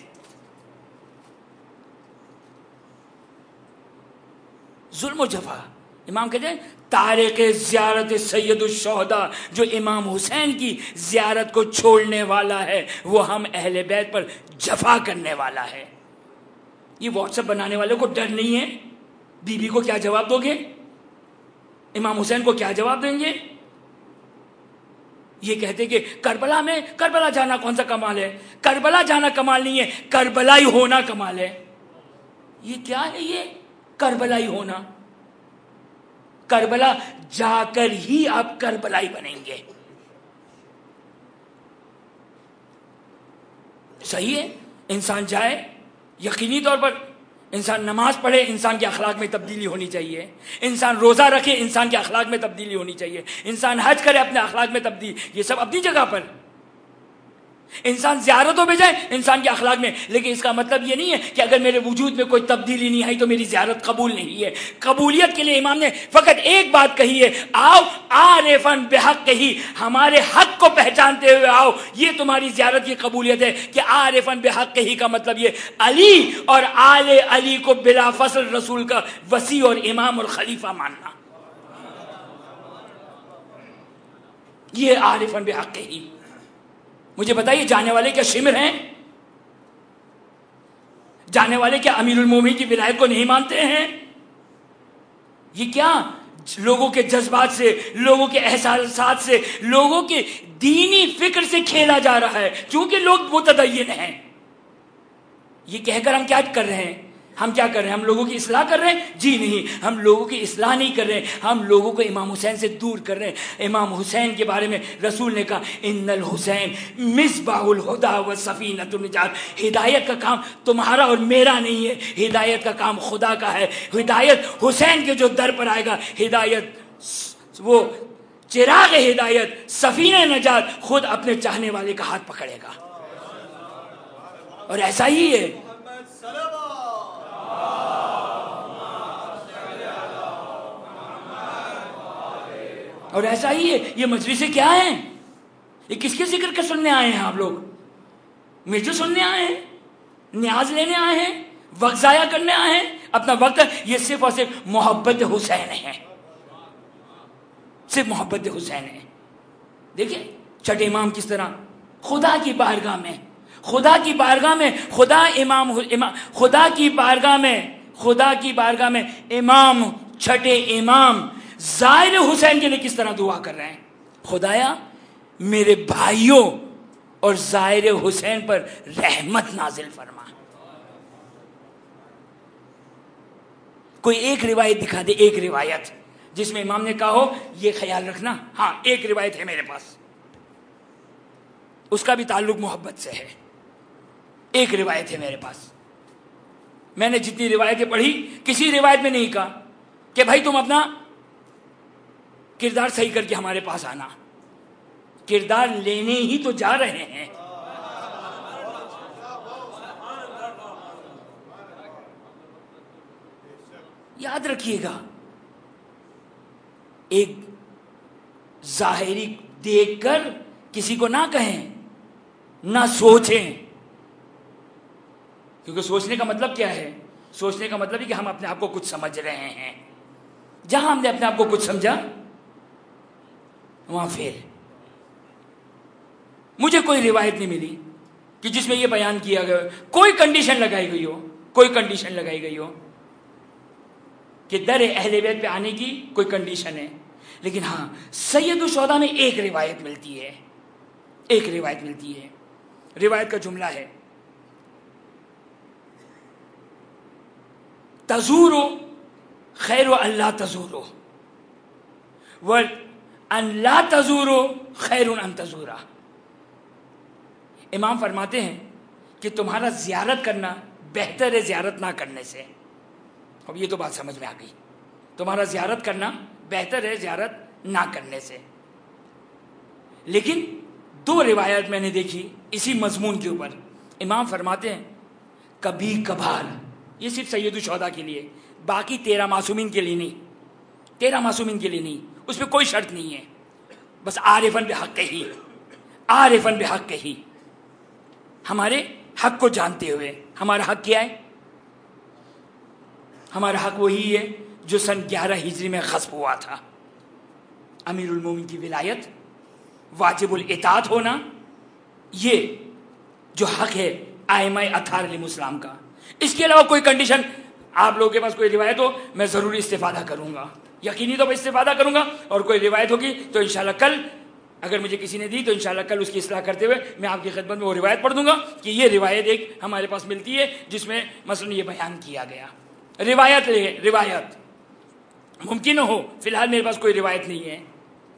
ظلم و جفا۔ امام کہتے ہیں تارک زیارت سید الشہداء، جو امام حسین کی زیارت کو چھوڑنے والا ہے وہ ہم اہل بیت پر جفا کرنے والا ہے۔ یہ واٹس ایپ بنانے والے کو ڈر نہیں ہے؟ بی بی کو کیا جواب دو گے؟ امام حسین کو کیا جواب دیں گے؟ یہ کہتے کہ کربلا جانا کون سا کمال ہے؟ کربلا جانا کمال نہیں ہے، کربلائی ہونا کمال ہے۔ یہ کیا ہے؟ یہ کربلائی ہونا، کربلا جا کر ہی آپ کربلائی بنیں گے۔ صحیح ہے، انسان جائے، یقینی طور پر انسان نماز پڑھے، انسان کے اخلاق میں تبدیلی ہونی چاہیے، انسان روزہ رکھے، انسان کے اخلاق میں تبدیلی ہونی چاہیے، انسان حج کرے، اپنے اخلاق میں تبدیلی، یہ سب اپنی جگہ پر، انسان زیارتوں پہ جائے انسان کے اخلاق میں، لیکن اس کا مطلب یہ نہیں ہے کہ اگر میرے وجود میں کوئی تبدیلی نہیں آئی تو میری زیارت قبول نہیں ہے۔ قبولیت کے لیے امام نے فقط ایک بات کہی ہے، آؤ عارفاً بحق ہی، ہمارے حق کو پہچانتے ہوئے آؤ، یہ تمہاری زیارت کی قبولیت ہے۔ کہ عارفاً بحق ہی کا مطلب یہ علی اور آل علی کو بلا فصل رسول کا وسیع اور امام اور خلیفہ ماننا، یہ عارفاً بحق ہی۔ مجھے بتائیے جانے والے کیا شمر ہیں؟ جانے والے کیا امیر المومنین کی ولایت کو نہیں مانتے ہیں؟ یہ کیا لوگوں کے جذبات سے، لوگوں کے احساسات سے، لوگوں کے دینی فکر سے کھیلا جا رہا ہے، کیونکہ لوگ متدین ہیں۔ یہ کہہ کر ہم کیا کر رہے ہیں؟ ہم کیا کر رہے ہیں؟ ہم لوگوں کی اصلاح کر رہے ہیں؟ جی نہیں، ہم لوگوں کی اصلاح نہیں کر رہے ہیں، ہم لوگوں کو امام حسین سے دور کر رہے ہیں۔ امام حسین کے بارے میں رسول نے کہا ان الحسین مصباح الہدی و سفینۃ النجات، ہدایت کا کام تمہارا اور میرا نہیں ہے، ہدایت کا کام خدا کا ہے۔ ہدایت حسین کے جو در پر آئے گا، ہدایت وہ چراغ ہدایت، سفینہ نجات خود اپنے چاہنے والے کا ہاتھ پکڑے گا، اور ایسا ہی ہے۔ اور ایسا ہی ہے۔ یہ مجلسیں کیا ہیں؟ یہ کس کے ذکر کے سننے آئے ہیں آپ لوگ؟ میجو سننے آئے ہیں؟ نیاز لینے آئے ہیں؟ وقت ضائع کرنے آئے ہیں اپنا وقت؟ یہ صرف اور صرف محبت حسین ہے، صرف محبت حسین ہے۔ دیکھیں چھٹے امام کس طرح خدا کی بارگاہ میں، خدا کی بارگاہ میں، خدا کی بارگاہ میں امام، چھٹے امام زائر حسین کے لیے کس طرح دعا کر رہے ہیں؟ خدایا میرے بھائیوں اور زائر حسین پر رحمت نازل فرما۔ کوئی ایک روایت دکھا دے، ایک روایت جس میں امام نے کہا ہو یہ خیال رکھنا، ہاں ایک روایت ہے میرے پاس، اس کا بھی تعلق محبت سے ہے، ایک روایت ہے میرے پاس۔ میں نے جتنی روایتیں پڑھی کسی روایت میں نہیں کہا کہ بھائی تم اپنا کردار صحیح کر کے ہمارے پاس آنا، کردار لینے ہی تو جا رہے ہیں۔ یاد رکھیے گا، ایک ظاہری دیکھ کر کسی کو نہ کہیں، نہ سوچیں، کیونکہ سوچنے کا مطلب کیا ہے؟ سوچنے کا مطلب ہے کہ ہم اپنے آپ کو کچھ سمجھ رہے ہیں۔ جہاں ہم نے اپنے آپ کو کچھ سمجھا وہاں پھر مجھے کوئی روایت نہیں ملی کہ جس میں یہ بیان کیا گیا، کوئی کنڈیشن لگائی گئی ہو کہ در اہل بیت پہ آنے کی کوئی کنڈیشن ہے۔ لیکن ہاں سید الشہداء میں ایک روایت ملتی ہے، روایت کا جملہ ہے تزورو خیر ان لا تزورو وان لا تزورو خیر ان تزورا۔ امام فرماتے ہیں کہ تمہارا زیارت کرنا بہتر ہے زیارت نہ کرنے سے۔ اب یہ تو بات سمجھ میں آ گئی، تمہارا زیارت کرنا بہتر ہے زیارت نہ کرنے سے۔ لیکن دو روایت میں نے دیکھی اسی مضمون کے اوپر، امام فرماتے ہیں کبھی کبھار، یہ صرف سید الشہداء کے لیے، باقی 13 معصومین کے لیے نہیں، اس پہ کوئی شرط نہیں ہے، بس عارفاً بحق ہی، ہمارے حق کو جانتے ہوئے۔ ہمارا حق کیا ہے؟ ہمارا حق وہی ہے جو سن 11 ہجری میں غصب ہوا تھا، امیر المومنین کی ولایت، واجب الاطاعت ہونا، یہ جو حق ہے ائمہ اطہار علیہ السلام کا۔ اس کے علاوہ کوئی کنڈیشن آپ لوگوں کے پاس کوئی روایت ہو میں ضروری استفادہ کروں گا، یقینی طور پر استفادہ کروں گا، اور کوئی روایت ہوگی تو انشاءاللہ کل اگر مجھے کسی نے دی تو انشاءاللہ کل اس کی اصلاح کرتے ہوئے میں آپ کی خدمت میں وہ روایت پڑھ دوں گا کہ یہ روایت ایک ہمارے پاس ملتی ہے جس میں مثلا یہ بیان کیا گیا. روایت ممکن ہو، فی الحال میرے پاس کوئی روایت نہیں ہے،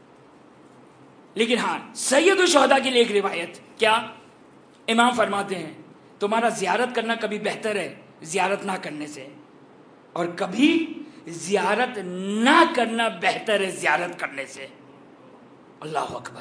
لیکن ہاں سید الشہداء کے لیے ایک روایت. کیا؟ امام فرماتے ہیں تمہارا زیارت کرنا کبھی بہتر ہے زیارت نہ کرنے سے، اور کبھی زیارت نہ کرنا بہتر ہے زیارت کرنے سے. اللہ اکبر.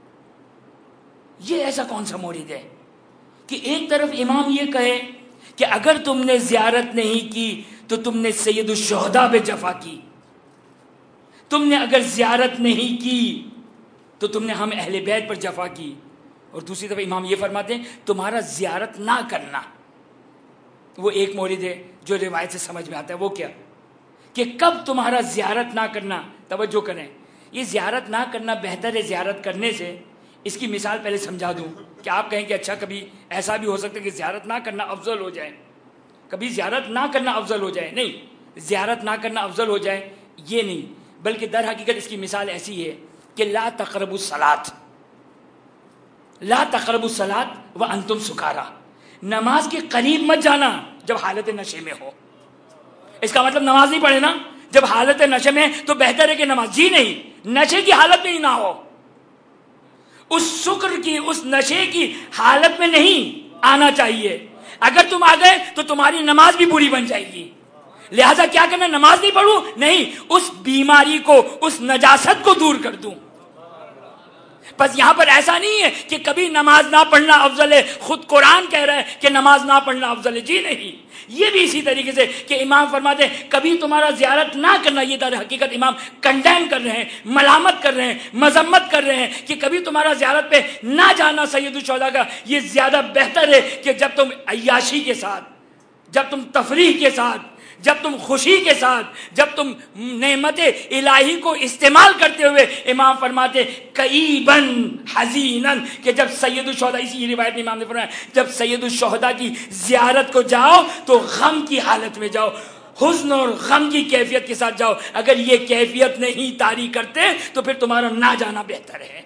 یہ ایسا کون سا مورد ہے کہ ایک طرف امام یہ کہے کہ اگر تم نے زیارت نہیں کی تو تم نے سید الشہداء پہ جفا کی، تم نے اگر زیارت نہیں کی تو تم نے ہم اہل بیت پر جفا کی. اور دوسری طرف امام یہ فرماتے ہیں تمہارا زیارت نہ کرنا وہ ایک مورد ہے جو روایت سے سمجھ میں آتا ہے. وہ کیا کہ کب تمہارا زیارت نہ کرنا. توجہ کریں، یہ زیارت نہ کرنا بہتر ہے زیارت کرنے سے. اس کی مثال پہلے سمجھا دوں کہ آپ کہیں کہ اچھا کبھی ایسا بھی ہو سکتا ہے کہ زیارت نہ کرنا افضل ہو جائے، کبھی زیارت نہ کرنا افضل ہو جائے. نہیں، زیارت نہ کرنا افضل ہو جائے یہ نہیں، بلکہ در حقیقت اس کی مثال ایسی ہے کہ لا تقربوا الصلاۃ، لا تقربوا الصلاۃ وانتم سکارا. نماز کے قریب مت جانا جب حالت نشے میں ہو. اس کا مطلب نماز نہیں پڑھے نا جب حالت نشے میں، تو بہتر ہے کہ نماز جی نہیں، نشے کی حالت میں ہی نہ ہو. اس سکر کی، اس نشے کی حالت میں نہیں آنا چاہیے. اگر تم آ گئے تو تمہاری نماز بھی بری بن جائے گی. لہذا کیا کرنا، نماز نہیں پڑھوں، نہیں، اس بیماری کو، اس نجاست کو دور کر دوں. بس یہاں پر ایسا نہیں ہے کہ کبھی نماز نہ پڑھنا افضل ہے، خود قرآن کہہ رہا ہے کہ نماز نہ پڑھنا افضل ہے. جی نہیں. یہ بھی اسی طریقے سے کہ امام فرماتے ہیں کبھی تمہارا زیارت نہ کرنا، یہ در حقیقت امام کنڈیم کر رہے ہیں، ملامت کر رہے ہیں، مذمت کر رہے ہیں کہ کبھی تمہارا زیارت پہ نہ جانا سید الشہداء کا یہ زیادہ بہتر ہے کہ جب تم عیاشی کے ساتھ، جب تم تفریح کے ساتھ، جب تم خوشی کے ساتھ، جب تم نعمت الہی کو استعمال کرتے ہوئے، امام فرماتے کئیبن حزینن، کہ جب سید الشہداء، اسی روایت میں امام نے فرمایا جب سید الشہداء کی زیارت کو جاؤ تو غم کی حالت میں جاؤ، حزن اور غم کی کیفیت کے ساتھ جاؤ. اگر یہ کیفیت نہیں طاری کرتے تو پھر تمہارا نہ جانا بہتر ہے.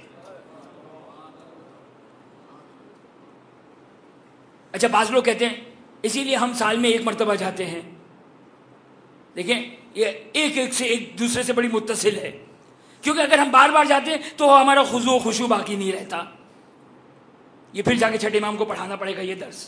اچھا، بعض لوگ کہتے ہیں اسی لیے ہم سال میں ایک مرتبہ جاتے ہیں. دیکھیں یہ ایک سے ایک دوسرے سے بڑی متصل ہے، کیونکہ اگر ہم بار بار جاتے ہیں تو ہمارا خضوع و خشوع باقی نہیں رہتا. یہ پھر جا کے چھٹے امام کو پڑھانا پڑے گا یہ درس،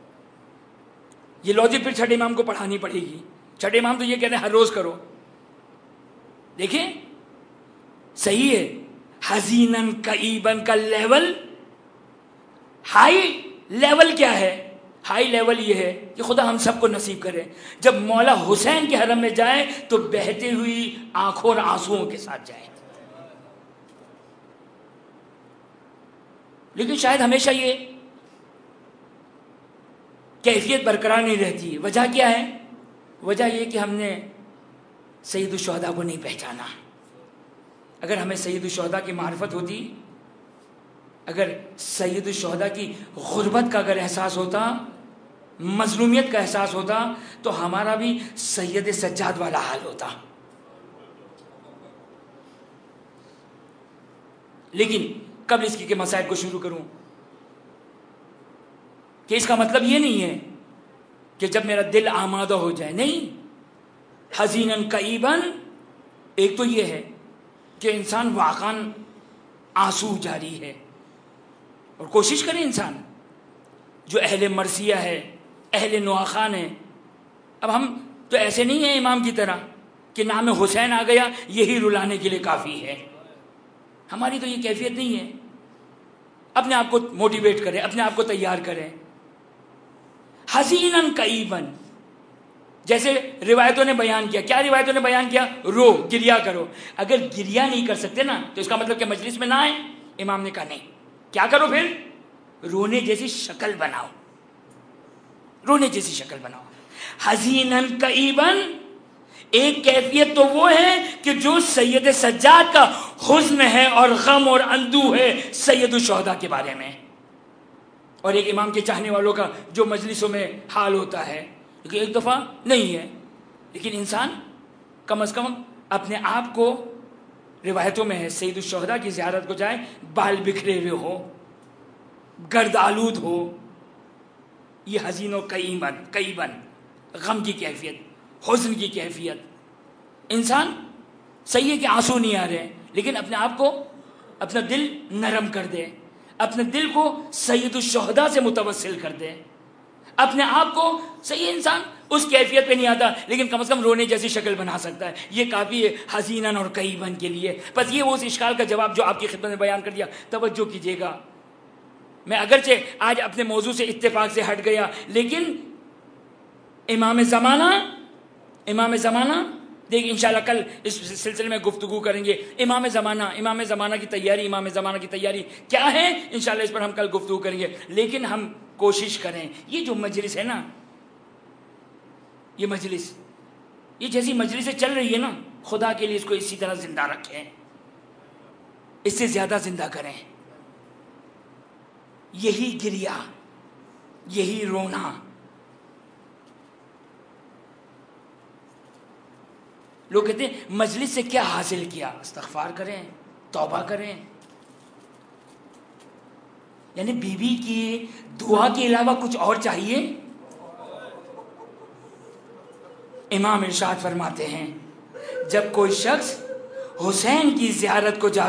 یہ لاجک پھر چھٹے امام کو پڑھانی پڑے گی. چھٹے امام تو یہ کہتے ہیں ہر روز کرو. دیکھیں صحیح ہے، حزینن کئیبن کا لیول، ہائی لیول کیا ہے؟ ہائی لیول یہ ہے کہ خدا ہم سب کو نصیب کرے جب مولا حسین کے حرم میں جائیں تو بہتی ہوئی آنکھوں اور آنسوؤں کے ساتھ جائیں. لیکن شاید ہمیشہ یہ کیفیت برقرار نہیں رہتی. وجہ کیا ہے؟ وجہ یہ کہ ہم نے سید الشہداء کو نہیں پہچانا. اگر ہمیں سید الشہداء کی معرفت ہوتی، اگر سید الشہداء کی غربت کا اگر احساس ہوتا، مظلومیت کا احساس ہوتا، تو ہمارا بھی سید سجاد والا حال ہوتا. لیکن قبل اس کی کہ مسائل کو شروع کروں کہ اس کا مطلب یہ نہیں ہے کہ جب میرا دل آمادہ ہو جائے، نہیں. حزینن کئیبن، ایک تو یہ ہے کہ انسان واقعاً آنسو جاری ہے، اور کوشش کرے انسان جو اہل مرثیہ ہے، اہل نواخان ہے. اب ہم تو ایسے نہیں ہیں امام کی طرح کہ نام حسین آ گیا یہی رلانے کے لیے کافی ہے. ہماری تو یہ کیفیت نہیں ہے. اپنے آپ کو موٹیویٹ کریں، اپنے آپ کو تیار کریں. حزینن کئیبن، جیسے روایتوں نے بیان کیا. کیا روایتوں نے بیان کیا؟ رو، گریا کرو. اگر گریا نہیں کر سکتے نا تو اس کا مطلب کہ مجلس میں نہ آئیں. امام نے کہا نہیں، کیا کرو پھر؟ رونے جیسی شکل بناؤ، رونے جیسی شکل بناؤ. حزینن کئیبن، ایک کیفیت تو وہ ہے کہ جو سید سجاد کا حزن ہے اور غم اور اندوہ ہے سید الشہداء کے بارے میں، اور ایک امام کے چاہنے والوں کا جو مجلسوں میں حال ہوتا ہے. لیکن ایک دفعہ نہیں ہے. لیکن انسان کم از کم اپنے آپ کو روایتوں میں ہے سید الشہداء کی زیارت کو جائے، بال بکھرے ہوئے ہو، گرد آلود ہو، یہ حزین و کئیبن، غم کی کیفیت، حزن کی کیفیت. انسان صحیح ہے کہ آنسو نہیں آ رہے ہیں، لیکن اپنے آپ کو، اپنا دل نرم کر دے، اپنے دل کو سید الشہداء سے متوسل کر دے، اپنے آپ کو. صحیح انسان اس کیفیت پہ نہیں آتا، لیکن کم از کم رونے جیسی شکل بنا سکتا ہے. یہ کافی ہے حزیناً اور کئیبن کے لیے. بس یہ وہ اس اشکال کا جواب جو آپ کی خدمت میں بیان کر دیا. توجہ کیجیے گا، میں اگرچہ آج اپنے موضوع سے اتفاق سے ہٹ گیا، لیکن امام زمانہ دیکھیں انشاءاللہ کل اس سلسلے میں گفتگو کریں گے. امام زمانہ کی تیاری کیا ہے، انشاءاللہ اس پر ہم کل گفتگو کریں گے. لیکن ہم کوشش کریں، یہ جو مجلس ہے نا، یہ مجلس، یہ جیسی مجلسیں چل رہی ہے نا، خدا کے لیے اس کو اسی طرح زندہ رکھیں، اس سے زیادہ زندہ کریں. یہی گریا، یہی رونا. لوگ کہتے ہیں مجلس سے کیا حاصل کیا؟ استغفار کریں، توبہ کریں. یعنی بیوی کی دعا کے علاوہ کچھ اور چاہیے؟ امام ارشاد فرماتے ہیں جب کوئی شخص حسین کی زیارت کو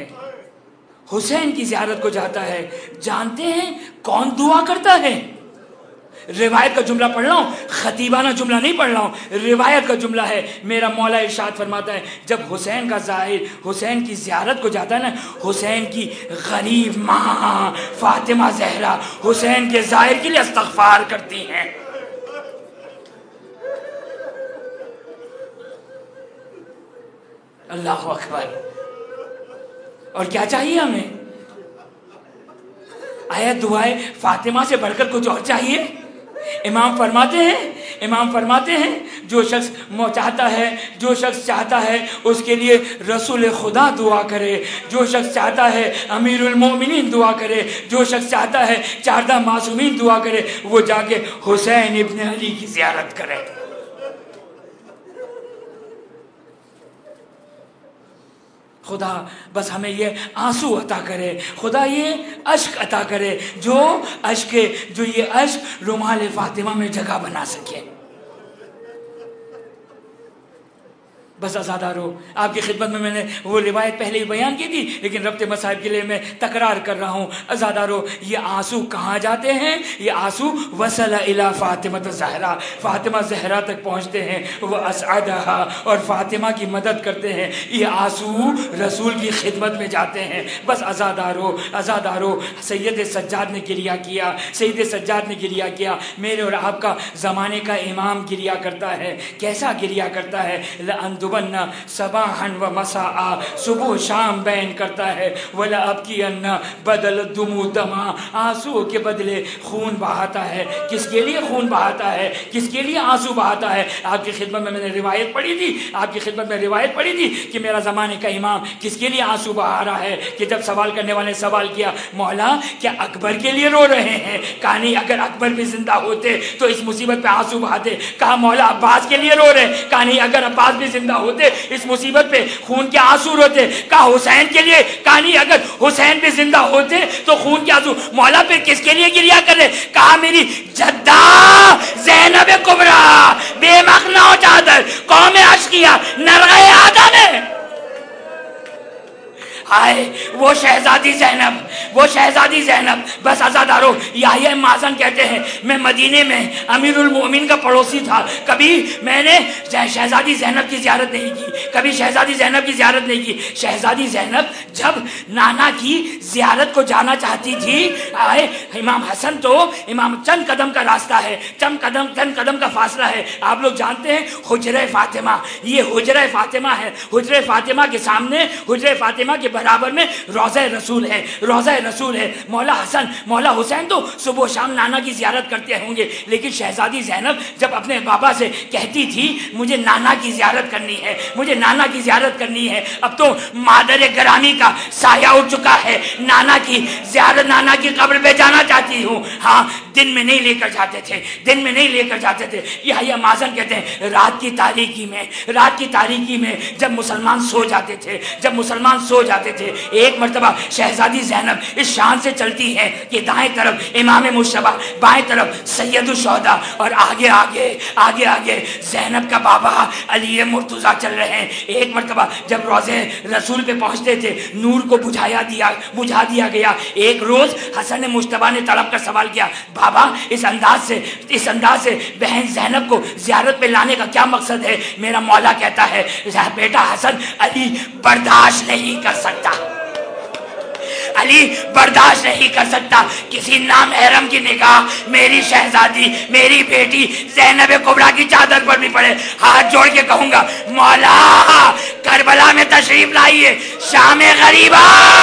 جاتا ہے، جانتے ہیں کون دعا کرتا ہے؟ روایت کا جملہ پڑھ رہا ہوں، خطیبانہ جملہ نہیں پڑھ رہا ہوں، روایت کا جملہ ہے. میرا مولا ارشاد فرماتا ہے جب حسین کا ظاہر حسین کی زیارت کو جاتا ہے نا، حسین کی غریب ماں فاطمہ زہرا حسین کے ظاہر کے لیے استغفار کرتی ہیں. اللہ اکبر. اور کیا چاہیے ہمیں؟ آیا دعائے فاطمہ سے بڑھ کر کچھ اور چاہیے؟ امام فرماتے ہیں جو شخص چاہتا ہے اس کے لیے رسول خدا دعا کرے، جو شخص چاہتا ہے امیر المومنین دعا کرے، جو شخص چاہتا ہے 14 معصومین دعا کرے، وہ جا کے حسین ابن علی کی زیارت کرے. خدا بس ہمیں یہ آنسو عطا کرے، خدا یہ اشک عطا کرے، جو یہ اشک رومال فاطمہ میں جگہ بنا سکے. بس عزادارو، آپ کی خدمت میں نے وہ روایت پہلے ہی بیان کی تھی، لیکن ربط مصائب کے لیے میں تکرار کر رہا ہوں. عزادارو، یہ آنسو کہاں جاتے ہیں؟ یہ آنسو وصل الی فاطمہ زہرا، فاطمہ زہرا تک پہنچتے ہیں. وہ اسعدہا، اور فاطمہ کی مدد کرتے ہیں. یہ آنسو رسول کی خدمت میں جاتے ہیں. بس عزادارو، سید سجاد نے گریہ کیا. میرے اور آپ کا زمانے کا امام گریہ کرتا ہے. کیسا گریہ کرتا ہے؟ بننا صباحا و مساء، صبح شام بیان کرتا ہے. ولا ابکین بدل دمو دما، آنسو کے بدلے خون بہاتا ہے. کس کے لیے خون بہاتا ہے؟ کس کے لیے آنسو بہاتا ہے؟ آپ کی خدمت میں نے روایت پڑھی تھی کہ میرا زمانے کا امام کس کے لیے آنسو بہا رہا ہے. کہ جب سوال کرنے والے نے سوال کیا، مولا کیا اکبر کے لیے رو رہے ہیں؟ کہا نہیں، اگر اکبر بھی زندہ ہوتے تو اس مصیبت پہ آنسو بہاتے. کہا مولا عباس کے لیے رو رہے ہیں؟ کہا نہیں، اگر عباس بھی زندہ ہوتے اس مصیبت پہ خون کے آنسو روتے. کہا حسین کے لیے؟ کہا نہیں، اگر حسین بھی زندہ ہوتے تو خون کے آنسو. مولا پھر کس کے لیے گریہ کر رہے؟ کہا میری جدہ زینب کبریٰ بے مخنا و چادر قوم اشقیا نرغہ آدم ہے. ہائے وہ شہزادی زینب. بس عزادارو، یحییٰ مازن کہتے ہیں میں مدینے میں امیر المومنین کا پڑوسی تھا. کبھی میں نے شہزادی زینب کی زیارت نہیں کی. شہزادی زینب جب نانا کی زیارت کو جانا چاہتی تھی، امام حسن تو چند قدم کا راستہ ہے، چند قدم کا فاصلہ ہے. آپ لوگ جانتے ہیں حجرہ فاطمہ، یہ حجرہ فاطمہ ہے. حجرہ فاطمہ کے سامنے، حجرہ فاطمہ کے برابر میں روضہ رسول ہے. روضہ रसूल है। मौला हसन मौला हुसैन तो सुबह शाम नाना की ज़ियारत करते होंगे, लेकिन शहजादी ज़ैनब जब अपने बाबा से कहती थी मुझे नाना की ज़ियारत करनी है, मुझे नाना की ज़ियारत करनी है, अब तो मादर ग्रामी का साया उठ चुका है, नाना की ज़ियारत, नाना की कब्र पे जाना चाहती हूँ। हाँ, दिन में नहीं लेकर जाते थे, दिन में नहीं लेकर जाते थे। यह माज़न कहते हैं रात की तारीकी में, रात की तारीकी में जब मुसलमान सो जाते थे, जब मुसलमान सो जाते थे, एक मर्तबा शहजादी ज़ैनब इस शान से चलती है कि दाएं तरफ इमाम मुशतबा, बाएं तरफ सैयदुल शुहदा और आगे आगे आगे आगे ज़ैनब का बाबा अली मुर्तज़ा चल रहे हैं। एक मर्तबा जब रोज़े रसूल पे पहुंचते थे, नूर को बुझा दिया गया। एक रोज़ हसन मुशतबा ने तड़प कर सवाल किया, बाबा इस अंदाज से बहन ज़ैनब को ज़ियारत पे लाने का क्या मकसद है? मेरा मौला कहता है बेटा हसन, अली बर्दाश्त नहीं कर सकता, अली बर्दाश्त नहीं कर सकता किसी नामहरम की निगाह मेरी शहजादी, मेरी बेटी ज़ैनब कुबरा की चादर पर भी पड़े। हाथ जोड़ के कहूंगा मौला करबला में तशरीफ लाइए, शाम गरीबा,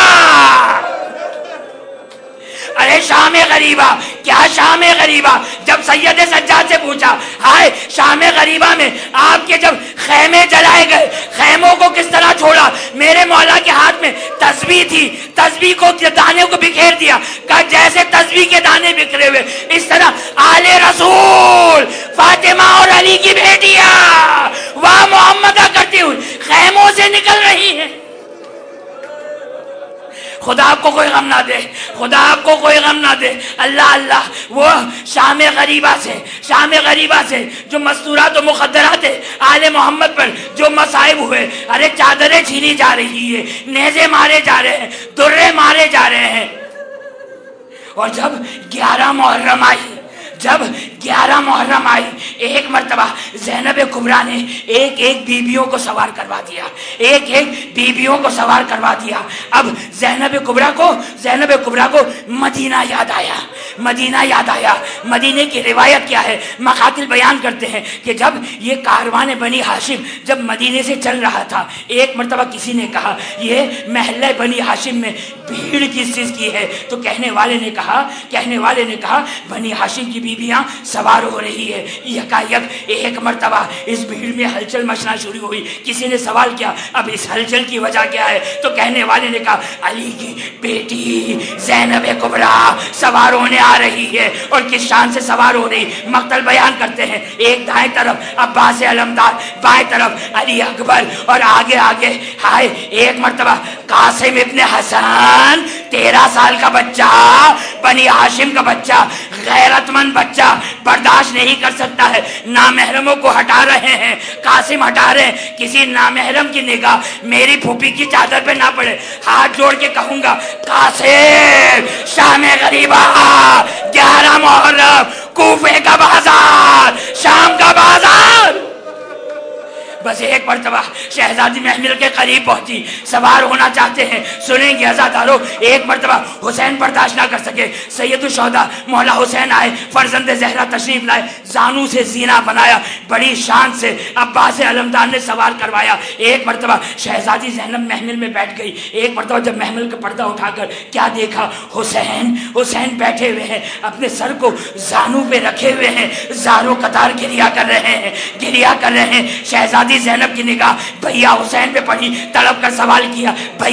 अरे शाम गरीबा, क्या शाम गरीबा? जब सैयद सज्जाद से पूछा, हाय शाम गरीबा में आपके जब खैमे जलाए गए, खैमों को किस तरह छोड़ा? मेरे मौला के हाथ में तस्बीह थी, तस्बीह को दाने को बिखेर दिया, कहा जैसे तस्बीह के दाने बिखरे हुए इस तरह आले रसूल फातिमा और अली की बेटियां वाह मोहम्मदा करती हुई खैमों से निकल रही हैं। खुदा आपको कोई गम ना दे, खुदा आपको कोई गम ना दे। अल्लाह अल्लाह, वो शाम गरीबा से जो मस्तूरात और मुखद्दरात आले मोहम्मद पर जो मसाइब हुए, अरे चादरें छीनी जा रही है, नेज़े मारे जा रहे हैं, दुर्रे मारे जा रहे हैं। और जब 11 मुहर्रम आई, एक मर्तबा ज़ैनब कुबरा ने एक एक बीबियों को सवार करवा दिया, एक एक बीबियों को सवार करवा दिया। अब ज़ैनब कुबरा को मदीना याद आया। मदीने की रिवायत क्या है? मकातिल बयान करते हैं कि जब ये कारवान बनी हाशिम जब मदीने से चल रहा था, एक मर्तबा किसी ने कहा ये महल्ला बनी हाशिम में भीड़ किस चीज़ की है? तो कहने वाले ने कहा बनी हाशिम की बीबियां सवार हो रही है। यकायक एक मर्तबा इस भीड़ में हलचल मचना शुरू हुई। किसी ने सवाल किया अब इस हलचल की वजह क्या है? तो कहने वाले ने कहा अली की बेटी ज़ैनब कुबरा सवार होने आ रही है। और किस शान से सवार हो रही? मक्तल बयान करते हैं, एक दाएं तरफ अब्बास अलमदार, बाएं तरफ अली अकबर और आगे आगे हाय एक मर्तबा कासिम इब्ने हसन 13 साल का बच्चा, बनी हाशिम का बच्चा, गैरतमंद बच्चा बर्दाश्त नहीं कर सकता है। नामहरमों को हटा रहे हैं, कासिम हटा रहे हैं, किसी नामहरम की निगाह मेरी फूफी की चादर पे ना पड़े। हाथ जोड़ के कहूंगा कासिम शाम गरीबा 11 मुहर्रम कूफे का बाजार, शाम का बाजार। बस एक मर्तबा शहजादी महमिल के करीब पहुंची, सवार होना चाहते हैं। सुनेंगे अज़ादारों, एक मर्तबा हुसैन बर्दाश्त ना कर सके, सैयदुल शुहदा मौला हुसैन आए, फर्जंद ज़हरा तशरीफ लाए, जानू से जीना बनाया, बड़ी शान से अब्बास अलमदार ने सवार करवाया। एक मर्तबा शहजादी ज़ैनब महमिल में बैठ गई। एक मर्तबा जब महमिल का पर्दा उठाकर क्या देखा, हुसैन बैठे हुए हैं, अपने सर को जानू पे रखे हुए हैं, ज़ारो कतार गिरिया कर रहे हैं। शहजादी ज़ैनब की निगाह भैया हुसैन पे पड़ी, तड़प कर सवाल किया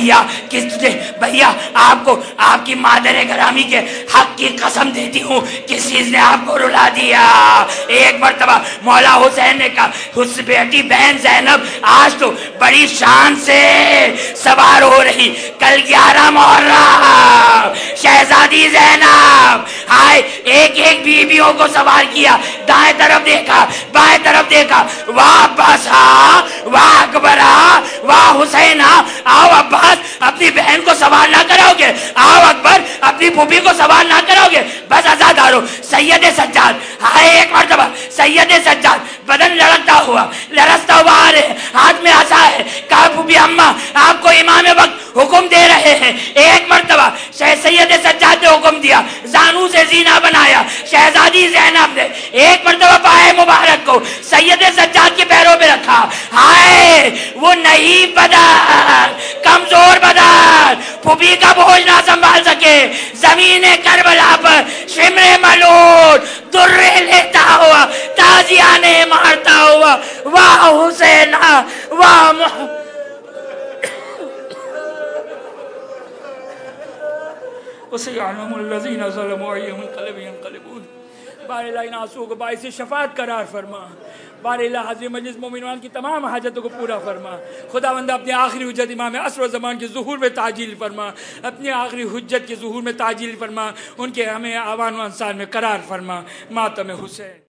भैया आपको आपकी मादर ग्रामी के हक की कसम देती हूँ, किस चीज ने आपको रुला दिया? एक मर्तबा मौला हुसैन ने कहा बेटी बहन ज़ैनब आज तो बड़ी शान से सवार हो रही, कल 11 मुहर्रम शहजादी ज़ैनब हाय एक एक बीबियों को सवार किया, दाएं तरफ देखा, बाएं तरफ देखा, वाह अब्बास, वाह अकबरा, वाह हुसैना, आओ अब्बास अपनी बहन को सवार ना कराओगे, आओ अकबर अपनी फूफी को सवार ना कराओगे। बस आजादारो सैयद सज्जाद हाय एक मर्तबा सैयद सज्जाद बदन लड़कता हुआ आ रहे, हाथ में आसा है, कहा फूफी अम्मा आपको इमाम वक्त हुक्म दे रहे हैं। एक मर्तबा सैयद सज्जाद ने हुक्म दिया, زانو سے زینہ بنایا شہزادی زینب نے، ایک مرتبہ پائے مبارک کو سید سجاد کے پیروں پہ رکھا، ہائے وہ نہیں بدر، کمزور بدر، پھوپھی کا بوجھ نہ سنبھال سکے، زمین کربلا پر شمر ملون درے لیتا ہوا تازیانے مارتا ہوا، واہ حسین واہ محمد. وَسَيَعْلَمُ الَّذِينَ ظَلَمُوا أَيَّ مُنقَلِبٍ يَنقَلِبُونَ. بار الہ ان آنسوؤں کو باعث شفاعت قرار فرما. بار الہ حاضر مجلس مومنان کی تمام حاجتوں کو پورا فرما. خداوند اپنے آخری حجت امام عصر و زمان کے ظہور میں تعجیل فرما، اپنے آخری حجت کے ظہور میں تعجیل فرما، ان کے ہمیں آوان و انصار میں قرار فرما. ماتم حسین.